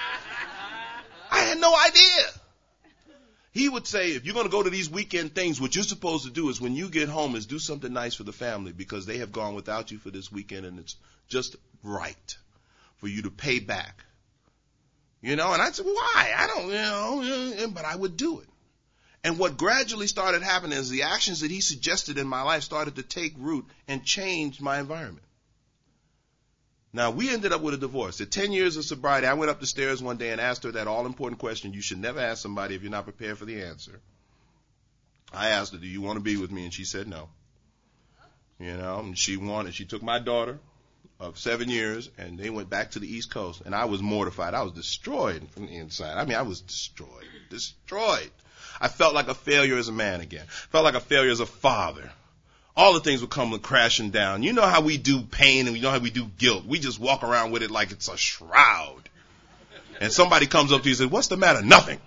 I had no idea. He would say, if you're going to go to these weekend things, what you're supposed to do is when you get home is do something nice for the family, because they have gone without you for this weekend, and it's just right for you to pay back. And I'd say, why? I don't, but I would do it. And what gradually started happening is the actions that he suggested in my life started to take root and change my environment. Now, we ended up with a divorce. At 10 years of sobriety, I went up the stairs one day and asked her that all-important question you should never ask somebody if you're not prepared for the answer. I asked her, do you want to be with me? And she said no. And she took my daughter of 7 years, and they went back to the East Coast. And I was mortified. I was destroyed from the inside. I was destroyed. I felt like a failure as a man again. Felt like a failure as a father. All the things would come crashing down. You know how we do pain and we know how we do guilt. We just walk around with it like it's a shroud. And somebody comes up to you and says, what's the matter? Nothing.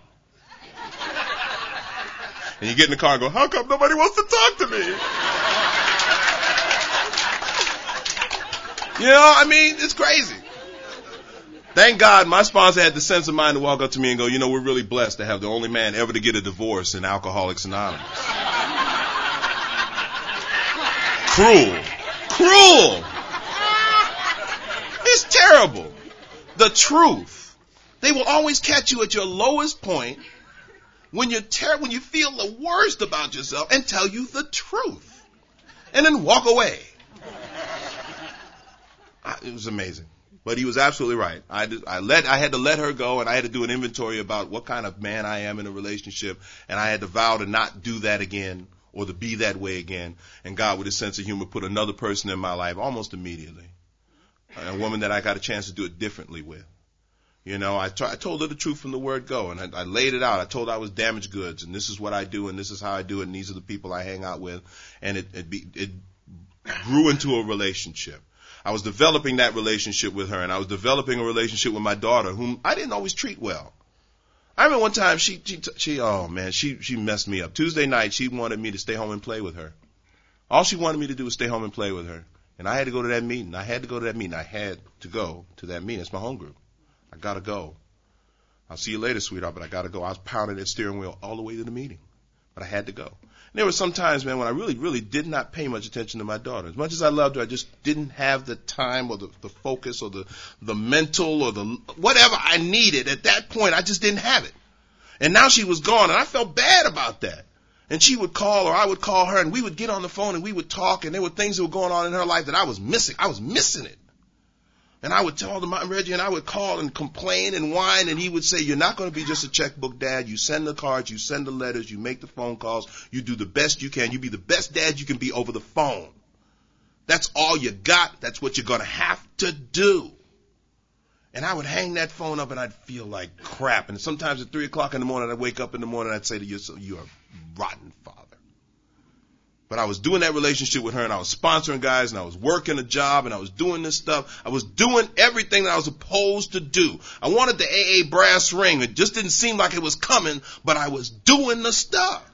And you get in the car and go, how come nobody wants to talk to me? It's crazy. Thank God my sponsor had the sense of mind to walk up to me and go, you know, we're really blessed to have the only man ever to get a divorce in Alcoholics Anonymous. Cruel. It's terrible. The truth. They will always catch you at your lowest point when you feel the worst about yourself and tell you the truth. And then walk away. It was amazing. But he was absolutely right. I had to let her go, and I had to do an inventory about what kind of man I am in a relationship, and I had to vow to not do that again or to be that way again. And God, with his sense of humor, put another person in my life almost immediately, a woman that I got a chance to do it differently with. You know, I told her the truth from the word go, and I laid it out. I told her I was damaged goods, and this is what I do, and this is how I do it, and these are the people I hang out with, and it grew into a relationship. I was developing that relationship with her, and I was developing a relationship with my daughter, whom I didn't always treat well. I remember one time she messed me up. Tuesday night, she wanted me to stay home and play with her. All she wanted me to do was stay home and play with her. And I had to go to that meeting. I had to go to that meeting. It's my home group. I gotta go. I'll see you later, sweetheart, but I gotta go. I was pounding that steering wheel all the way to the meeting. But I had to go. And there were some times, man, when I really, really did not pay much attention to my daughter. As much as I loved her, I just didn't have the time or the focus or the mental or the whatever I needed. At that point, I just didn't have it. And now she was gone, and I felt bad about that. And she would call or I would call her, and we would get on the phone and we would talk, and there were things that were going on in her life that I was missing. I was missing it. And I would tell them, Reggie, and I would call and complain and whine, and he would say, you're not going to be just a checkbook dad. You send the cards, you send the letters, you make the phone calls, you do the best you can. You be the best dad you can be over the phone. That's all you got. That's what you're going to have to do. And I would hang that phone up, and I'd feel like crap. And sometimes at 3 o'clock in the morning, I'd wake up in the morning, and I'd say to yourself, you're a rotten father. But I was doing that relationship with her, and I was sponsoring guys, and I was working a job, and I was doing this stuff. I was doing everything that I was supposed to do. I wanted the AA brass ring. It just didn't seem like it was coming, but I was doing the stuff.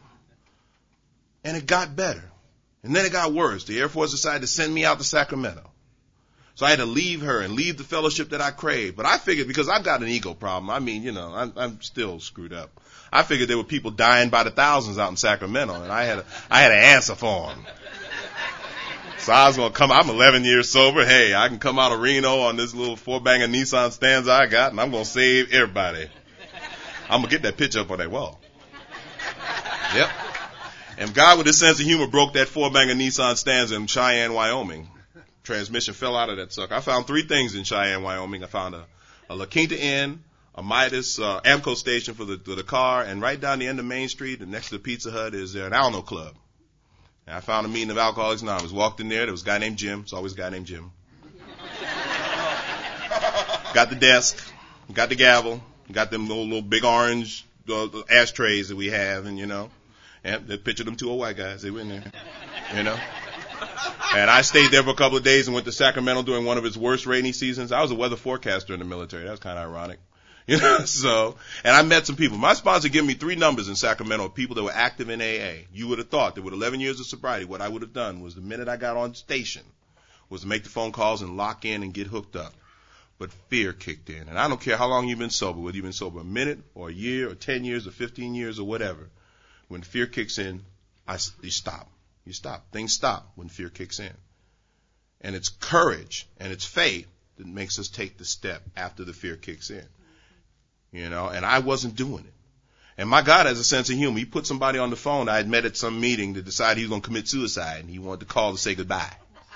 And it got better. And then it got worse. The Air Force decided to send me out to Sacramento. So I had to leave her and leave the fellowship that I craved. But I figured, because I've got an ego problem, I mean, you know, I'm still screwed up. I figured there were people dying by the thousands out in Sacramento, and I had an answer for them. So I was going to come. I'm 11 years sober. Hey, I can come out of Reno on this little 4-banger Nissan Stanza I got, and I'm going to save everybody. I'm going to get that picture up on that wall. Yep. And God, with his sense of humor, broke that 4-banger Nissan Stanza in Cheyenne, Wyoming. Transmission fell out of that sucker. I found 3 things in Cheyenne, Wyoming. I found a La Quinta Inn, a Midas Amco station for the car, and right down the end of Main Street, next to the Pizza Hut, is an Alno Club. And I found a meeting of Alcoholics Anonymous. Walked in there. There was a guy named Jim. It's always a guy named Jim. Got the desk, got the gavel, got them little big orange ashtrays that we have, and you know, and they pictured them 2 old white guys. They were in there, you know. And I stayed there for a couple of days and went to Sacramento during one of its worst rainy seasons. I was a weather forecaster in the military. That was kind of ironic. You know, so, and I met some people. My sponsor gave me 3 numbers in Sacramento of people that were active in AA. You would have thought that with 11 years of sobriety, what I would have done was the minute I got on station was to make the phone calls and lock in and get hooked up. But fear kicked in. And I don't care how long you've been sober, whether you've been sober a minute or a year or 10 years or 15 years or whatever. When fear kicks in, you stop. You stop. Things stop when fear kicks in. And it's courage and it's faith that makes us take the step after the fear kicks in. You know, and I wasn't doing it. And my God has a sense of humor. He put somebody on the phone I had met at some meeting to decide he was going to commit suicide, and he wanted to call to say goodbye.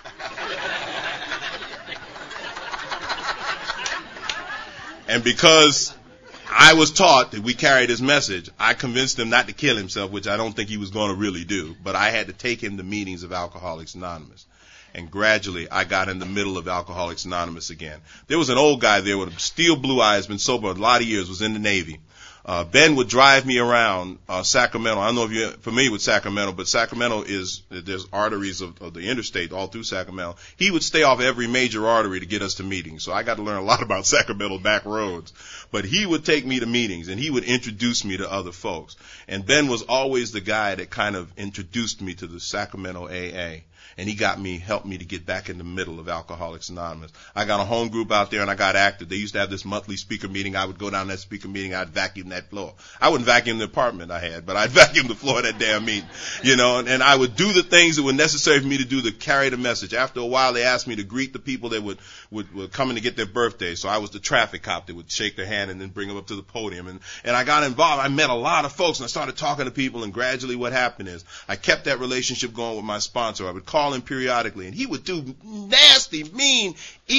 And because I was taught that we carried his message, I convinced him not to kill himself, which I don't think he was going to really do. But I had to take him to meetings of Alcoholics Anonymous. And gradually, I got in the middle of Alcoholics Anonymous again. There was an old guy there with steel blue eyes, been sober a lot of years, was in the Navy. Ben would drive me around Sacramento. I don't know if you're familiar with Sacramento, but Sacramento there's arteries of the interstate all through Sacramento. He would stay off every major artery to get us to meetings. So I got to learn a lot about Sacramento back roads. But he would take me to meetings, and he would introduce me to other folks. And Ben was always the guy that kind of introduced me to the Sacramento AA. And he helped me to get back in the middle of Alcoholics Anonymous. I got a home group out there and I got active. They used to have this monthly speaker meeting. I would go down that speaker meeting. I'd vacuum that floor. I wouldn't vacuum the apartment I had, but I'd vacuum the floor of that damn meeting, and I would do the things that were necessary for me to do to carry the message. After a while, they asked me to greet the people that would come in to get their birthday. So I was the traffic cop that would shake their hand and then bring them up to the podium. And I got involved. I met a lot of folks and I started talking to people, and gradually what happened is I kept that relationship going with my sponsor. I would call him periodically, and he would do nasty, mean,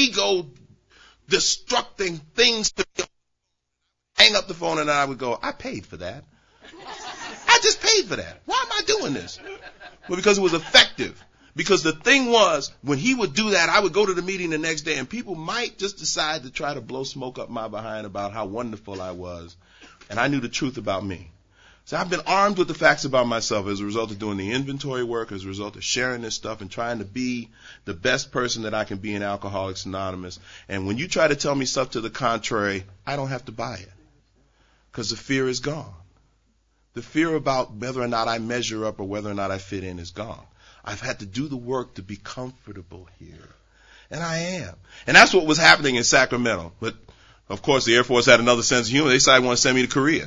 ego-destructing things to me. Hang up the phone, and I would go, I paid for that. I just paid for that. Why am I doing this? Well, because it was effective. Because the thing was, when he would do that, I would go to the meeting the next day, and people might just decide to try to blow smoke up my behind about how wonderful I was. And I knew the truth about me. So I've been armed with the facts about myself as a result of doing the inventory work, as a result of sharing this stuff and trying to be the best person that I can be in Alcoholics Anonymous. And when you try to tell me stuff to the contrary, I don't have to buy it, because the fear is gone. The fear about whether or not I measure up or whether or not I fit in is gone. I've had to do the work to be comfortable here. And I am. And that's what was happening in Sacramento. But, of course, the Air Force had another sense of humor. They decided they want to send me to Korea.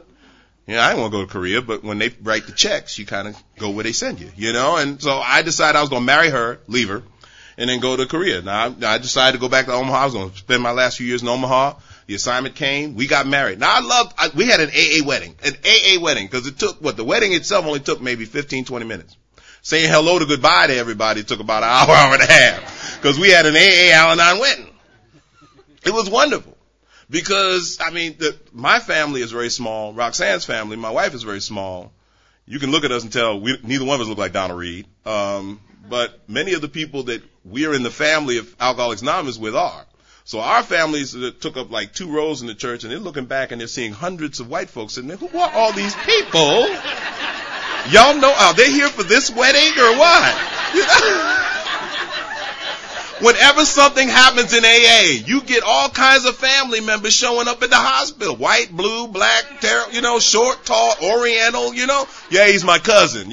I didn't want to go to Korea, but when they write the checks, you kind of go where they send you, And so I decided I was going to marry her, leave her, and then go to Korea. Now, I decided to go back to Omaha. I was going to spend my last few years in Omaha. The assignment came. We got married. Now, we had an AA wedding, because it took, the wedding itself only took maybe 15, 20 minutes. Saying hello to goodbye to everybody took about an hour and a half, because we had an AA Al-Anon wedding. It was wonderful. Because, my family is very small. Roxanne's family, my wife, is very small. You can look at us and tell neither one of us look like Donna Reed. But many of the people that we are in the family of Alcoholics Anonymous with are. So our families took up like 2 rows in the church, and they're looking back and they're seeing hundreds of white folks sitting there. Who are all these people? Y'all know, are they here for this wedding or what? Whenever something happens in AA, you get all kinds of family members showing up at the hospital. White, blue, black, short, tall, oriental, Yeah, he's my cousin,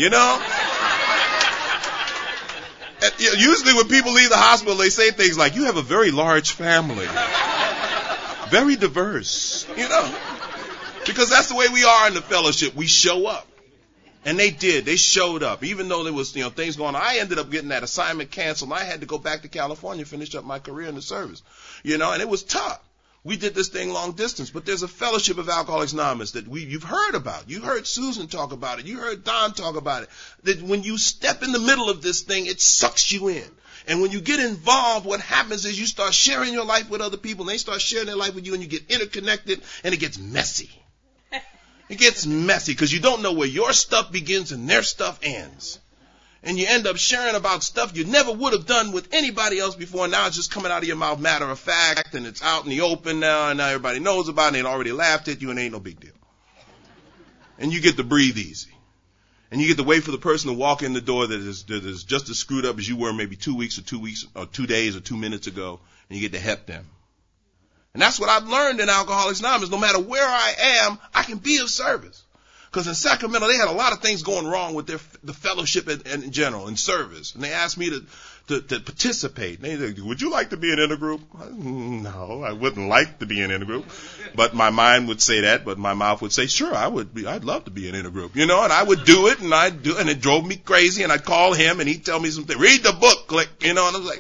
Usually when people leave the hospital, they say things like, you have a very large family. Very diverse, Because that's the way we are in the fellowship. We show up. And they did. They showed up. Even though there was, things going on. I ended up getting that assignment canceled. I had to go back to California, finish up my career in the service. And it was tough. We did this thing long distance. But there's a fellowship of Alcoholics Anonymous that you've heard about. You heard Susan talk about it. You heard Don talk about it. That when you step in the middle of this thing, it sucks you in. And when you get involved, what happens is you start sharing your life with other people, and they start sharing their life with you, and you get interconnected, and it gets messy. It gets messy because you don't know where your stuff begins and their stuff ends. And you end up sharing about stuff you never would have done with anybody else before. Now it's just coming out of your mouth matter of fact, and it's out in the open now, and now everybody knows about it, and they already laughed at you, and it ain't no big deal. And you get to breathe easy. And you get to wait for the person to walk in the door that is just as screwed up as you were maybe 2 weeks or 2 days or 2 minutes ago, and you get to help them. And that's what I've learned in Alcoholics Anonymous. No matter where I am, I can be of service. Because in Sacramento, they had a lot of things going wrong with the fellowship in general, in service. And they asked me to participate. And they said, would you like to be an intergroup? No, I wouldn't like to be an intergroup. But my mind would say that, but my mouth would say, sure, I'd love to be an intergroup. And I would do it, and and it drove me crazy, and I'd call him, and he'd tell me something. Read the book, click, and I was like,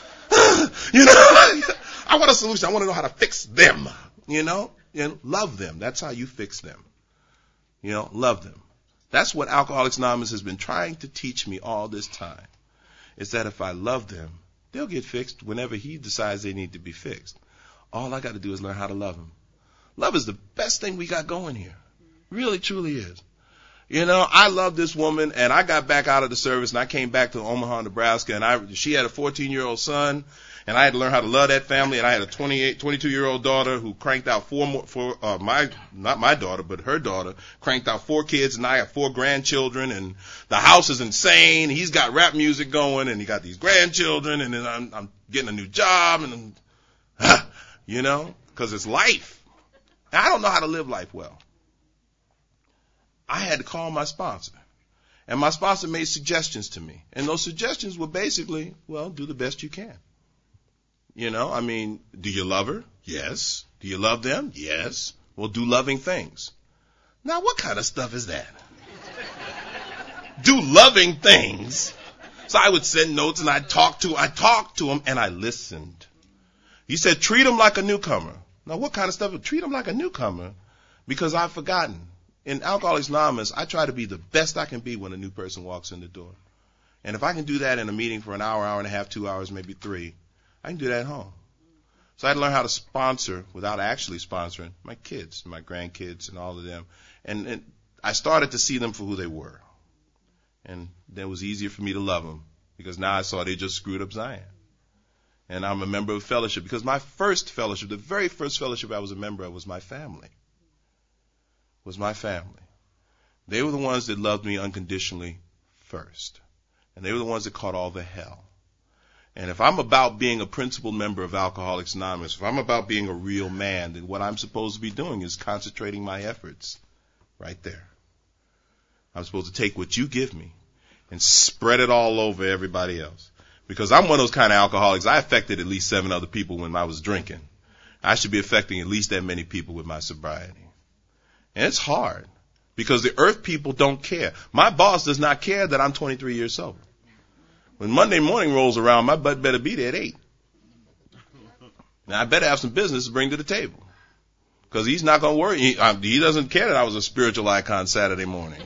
I want a solution. I want to know how to fix them, and love them. That's how you fix them. Love them. That's what Alcoholics Anonymous has been trying to teach me all this time, is that if I love them, they'll get fixed whenever he decides they need to be fixed. All I got to do is learn how to love them. Love is the best thing we got going here. Really, truly is. I love this woman, and I got back out of the service, and I came back to Omaha, Nebraska, and she had a 14-year-old son. And I had to learn how to love that family. And I had a 22-year-old daughter who cranked out not my daughter, but her daughter cranked out 4 kids. And I have 4 grandchildren. And the house is insane. He's got rap music going, and he got these grandchildren. And then I'm getting a new job, and because it's life. And I don't know how to live life well. I had to call my sponsor. And my sponsor made suggestions to me. And those suggestions were basically, do the best you can. Do you love her? Yes. Do you love them? Yes. Well, do loving things. Now, what kind of stuff is that? Do loving things. So I would send notes and I talked to him and I listened. He said, treat him like a newcomer. Now, what kind of stuff? Treat him like a newcomer because I've forgotten. In Alcoholics Anonymous, I try to be the best I can be when a new person walks in the door. And if I can do that in a meeting for an hour, hour and a half, 2 hours, maybe 3, I can do that at home. So I had to learn how to sponsor without actually sponsoring my kids, my grandkids, and all of them. And I started to see them for who they were. And then it was easier for me to love them because now I saw they just screwed up Zion. And I'm a member of fellowship because my first fellowship, the very first fellowship I was a member of was my family. They were the ones that loved me unconditionally first. And they were the ones that caught all the hell. And if I'm about being a principled member of Alcoholics Anonymous, if I'm about being a real man, then what I'm supposed to be doing is concentrating my efforts right there. I'm supposed to take what you give me and spread it all over everybody else. Because I'm one of those kind of alcoholics. I affected at least 7 other people when I was drinking. I should be affecting at least that many people with my sobriety. And it's hard because the earth people don't care. My boss does not care that I'm 23 years sober. When Monday morning rolls around, my butt better be there at 8. Now, I better have some business to bring to the table because he's not going to worry. He doesn't care that I was a spiritual icon Saturday morning.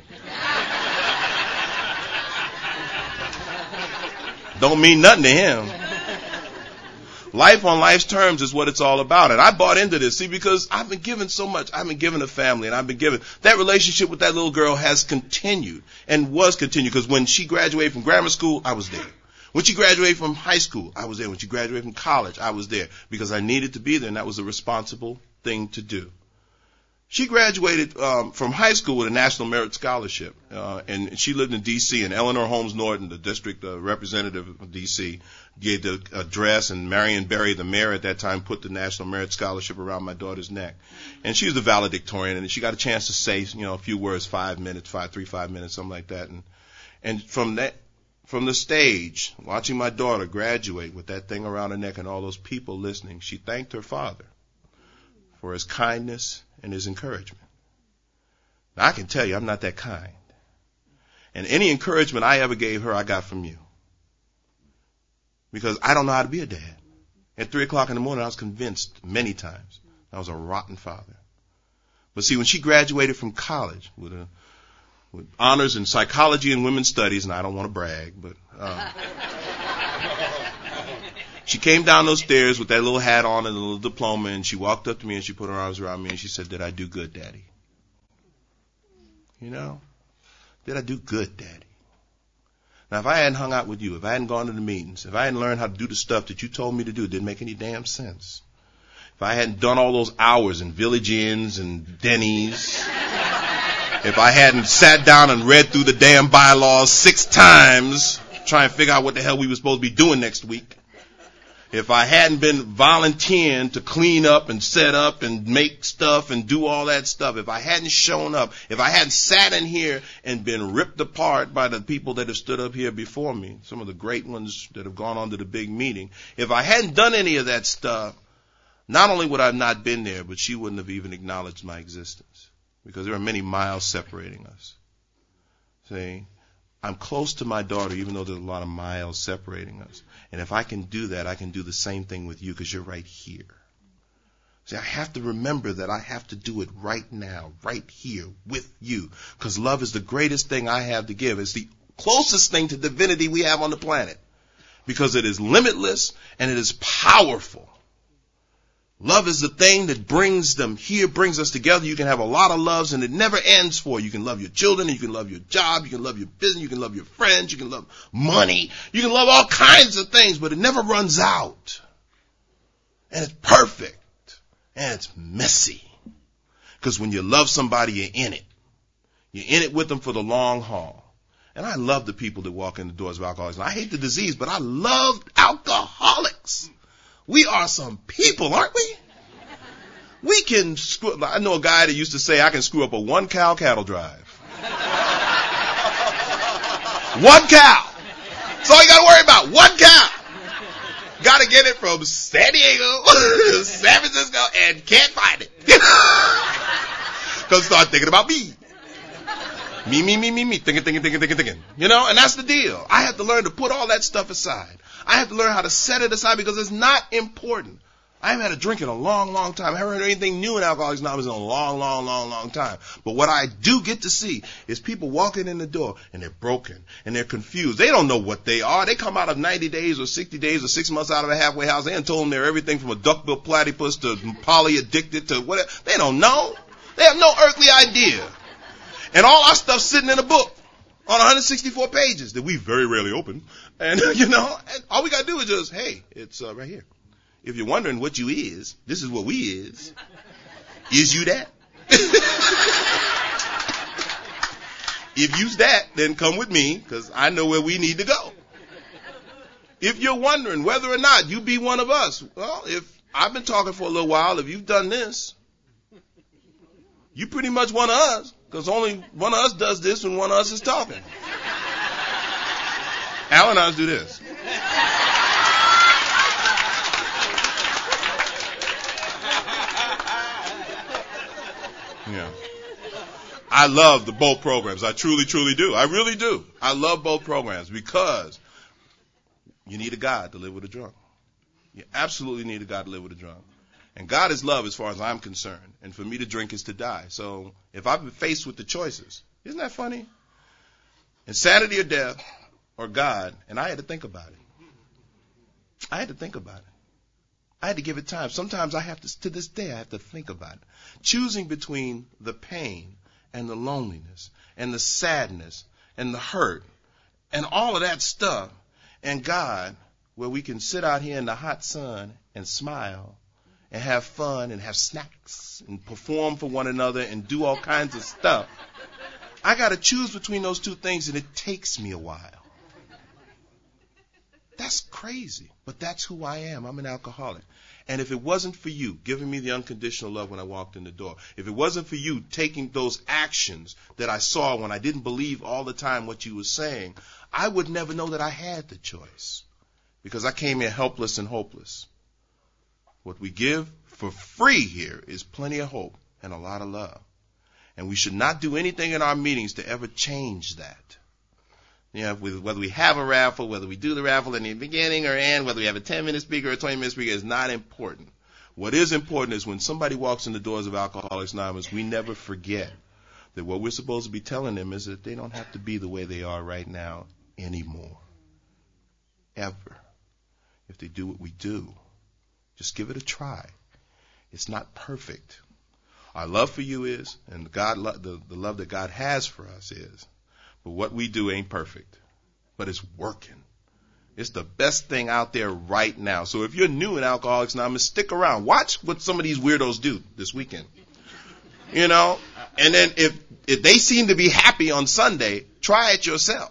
Don't mean nothing to him. Life on life's terms is what it's all about. And I bought into this, because I've been given so much. I've been given a family, and I've been given. That relationship with that little girl has continued and was continued, because when she graduated from grammar school, I was there. When she graduated from high school, I was there. When she graduated from college, I was there, because I needed to be there, and that was a responsible thing to do. She graduated from high school with a National Merit Scholarship, and she lived in D.C., and Eleanor Holmes Norton, the district representative of D.C., gave the address, and Marion Berry, the mayor at that time, put the National Merit Scholarship around my daughter's neck. And she was the valedictorian, and she got a chance to say, a few words, 5 minutes, 5 minutes, something like that. And from the stage, watching my daughter graduate with that thing around her neck and all those people listening, she thanked her father for his kindness and his encouragement. Now, I can tell you, I'm not that kind. And any encouragement I ever gave her, I got from you. Because I don't know how to be a dad. At 3 o'clock in the morning, I was convinced many times I was a rotten father. But see, when she graduated from college with honors in psychology and women's studies, and I don't want to brag, but she came down those stairs with that little hat on and a little diploma, and she walked up to me and she put her arms around me and she said, "Did I do good, Daddy?" Did I do good, Daddy? Now, if I hadn't hung out with you, if I hadn't gone to the meetings, if I hadn't learned how to do the stuff that you told me to do, it didn't make any damn sense. If I hadn't done all those hours in Village Inns and Denny's, if I hadn't sat down and read through the damn bylaws 6 times, trying to figure out what the hell we were supposed to be doing next week, if I hadn't been volunteering to clean up and set up and make stuff and do all that stuff, if I hadn't shown up, if I hadn't sat in here and been ripped apart by the people that have stood up here before me, some of the great ones that have gone on to the big meeting, if I hadn't done any of that stuff, not only would I have not been there, but she wouldn't have even acknowledged my existence, because there are many miles separating us. See? I'm close to my daughter, even though there's a lot of miles separating us. And if I can do that, I can do the same thing with you, because you're right here. See, I have to remember that I have to do it right now, right here with you, because love is the greatest thing I have to give. It's the closest thing to divinity we have on the planet, because it is limitless and it is powerful. Love is the thing that brings them here, brings us together. You can have a lot of loves, and it never ends for you. You can love your children, you can love your job, you can love your business, you can love your friends, you can love money, you can love all kinds of things, but it never runs out. And it's perfect. And it's messy. Because when you love somebody, you're in it. You're in it with them for the long haul. And I love the people that walk in the doors of alcoholics. I hate the disease, but I love alcoholics. We are some people, aren't we? We can screw. I know a guy that used to say, I can screw up a 1-cow cattle drive. 1 cow. That's all you got to worry about. 1 cow. Got to get it from San Diego, San Francisco, and can't find it. Because start thinking about me. Me. Thinking. You know, and that's the deal. I have to learn to put all that stuff aside. I have to learn how to set it aside because it's not important. I haven't had a drink in a long time. I haven't heard anything new in Alcoholics Anonymous in a long time. But what I do get to see is people walking in the door and they're broken and they're confused. They don't know what they are. They come out of 90 days or 60 days or 6 months out of a halfway house. They ain't told them they're everything from a duck-billed platypus to poly-addicted to whatever. They don't know. They have no earthly idea. And all our stuff's sitting in a book on 164 pages that we very rarely open. And, you know, and all we got to do is just, hey, it's right here. If you're wondering what you is, this is what we is. Is you that? If you's that, then come with me, because I know where we need to go. If you're wondering whether or not you be one of us, well, if I've been talking for a little while, if you've done this, you pretty much one of us, because only one of us does this when one of us is talking. Al-Anons do this. Yeah. I love both programs. I truly do. I really do. I love both programs because you need a God to live with a drunk. You absolutely need a God to live with a drunk. And God is love as far as I'm concerned. And for me to drink is to die. So if I've been faced with the choices, isn't that funny? Insanity or death or God, and I had to think about it. I had to give it time. Sometimes I have to this day, I have to think about it. Choosing between the pain and the loneliness and the sadness and the hurt and all of that stuff and God, where we can sit out here in the hot sun and smile and have fun and have snacks and perform for one another and do all kinds of stuff. I got to choose between those two things, and it takes me a while. That's crazy, but that's who I am. I'm an alcoholic. And if it wasn't for you giving me the unconditional love when I walked in the door, if it wasn't for you taking those actions that I saw when I didn't believe all the time what you were saying, I would never know that I had the choice, because I came here helpless and hopeless. What we give for free here is plenty of hope and a lot of love. And we should not do anything in our meetings to ever change that. You know, whether we have a raffle, whether we do the raffle in the beginning or end, whether we have a 10-minute speaker or a 20-minute speaker is not important. What is important is when somebody walks in the doors of Alcoholics Anonymous, we never forget that what we're supposed to be telling them is that they don't have to be the way they are right now anymore. Ever. If they do what we do, just give it a try. It's not perfect. Our love for you is, and the love that God has for us is, but what we do ain't perfect. But it's working. It's the best thing out there right now. So if you're new in Alcoholics Anonymous, stick around. Watch what some of these weirdos do this weekend. You know? And then if they seem to be happy on Sunday, try it yourself.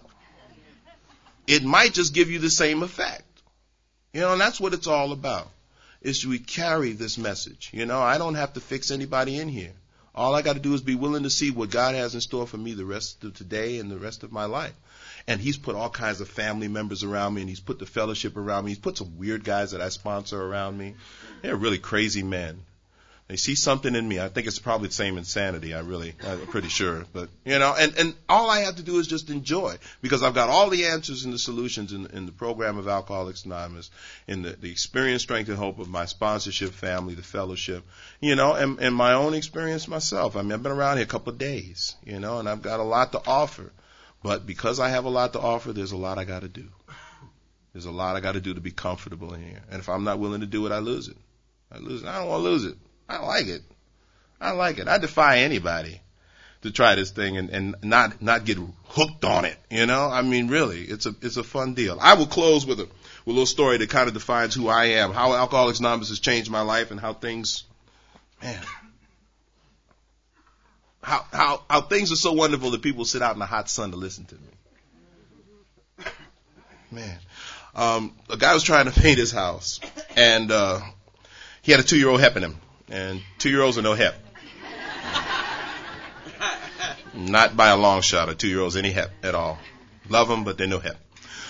It might just give you the same effect. You know, and that's what it's all about. Is we carry this message. You know, I don't have to fix anybody in here. All I got to do is be willing to see what God has in store for me the rest of today and the rest of my life. And he's put all kinds of family members around me, and he's put the fellowship around me. He's put some weird guys that I sponsor around me. They're really crazy men. They see something in me. I think it's probably the same insanity. I'm pretty sure. But, you know, and all I have to do is just enjoy, because I've got all the answers and the solutions in the program of Alcoholics Anonymous, in the experience, strength, and hope of my sponsorship family, the fellowship, you know, and my own experience myself. I mean, I've been around here a couple of days, you know, and I've got a lot to offer. But because I have a lot to offer, there's a lot I got to do. There's a lot I got to do to be comfortable in here. And if I'm not willing to do it, I lose it. I don't want to lose it. I like it. I defy anybody to try this thing and not get hooked on it. You know, I mean, really, it's a fun deal. I will close with a little story that kind of defines who I am, how Alcoholics Anonymous has changed my life, and how things, man, how things are so wonderful that people sit out in the hot sun to listen to me. Man, a guy was trying to paint his house, and he had a 2-year-old helping him, and 2-year-olds are no help. Not by a long shot are 2-year-olds any help at all. Love them, but they're no help.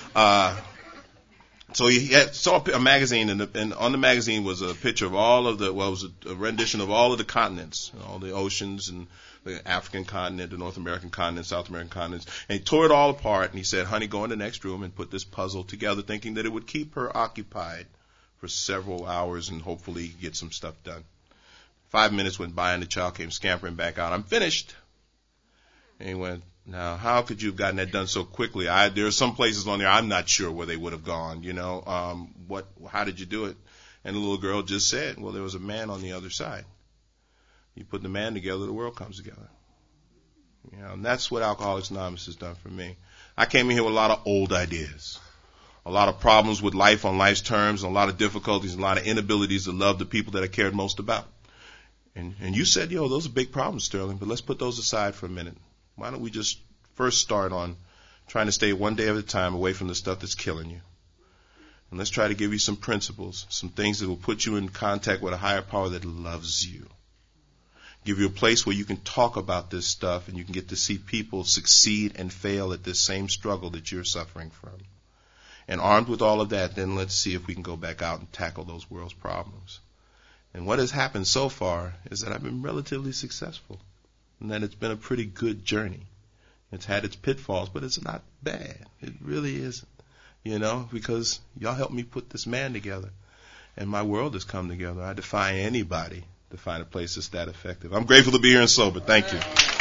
So he saw a magazine, and on the magazine was a picture of all of it was a rendition of all of the continents, all the oceans, and the African continent, the North American continent, South American continents. And he tore it all apart, and he said, honey, go in the next room and put this puzzle together, thinking that it would keep her occupied for several hours and hopefully get some stuff done. 5 minutes went by, and the child came scampering back out. I'm finished. And he went, now, how could you have gotten that done so quickly? There are some places on there I'm not sure where they would have gone, you know. How did you do it? And the little girl just said, well, there was a man on the other side. You put the man together, the world comes together. You know, and that's what Alcoholics Anonymous has done for me. I came in here with a lot of old ideas, a lot of problems with life on life's terms, and a lot of difficulties, and a lot of inabilities to love the people that I cared most about. And you said, those are big problems, Sterling, but let's put those aside for a minute. Why don't we just first start on trying to stay one day at a time away from the stuff that's killing you? And let's try to give you some principles, some things that will put you in contact with a higher power that loves you. Give you a place where you can talk about this stuff and you can get to see people succeed and fail at this same struggle that you're suffering from. And armed with all of that, then let's see if we can go back out and tackle those world's problems. And what has happened so far is that I've been relatively successful. And that it's been a pretty good journey. It's had its pitfalls, but it's not bad. It really isn't, because y'all helped me put this man together. And my world has come together. I defy anybody to find a place that's that effective. I'm grateful to be here and sober. Thank you.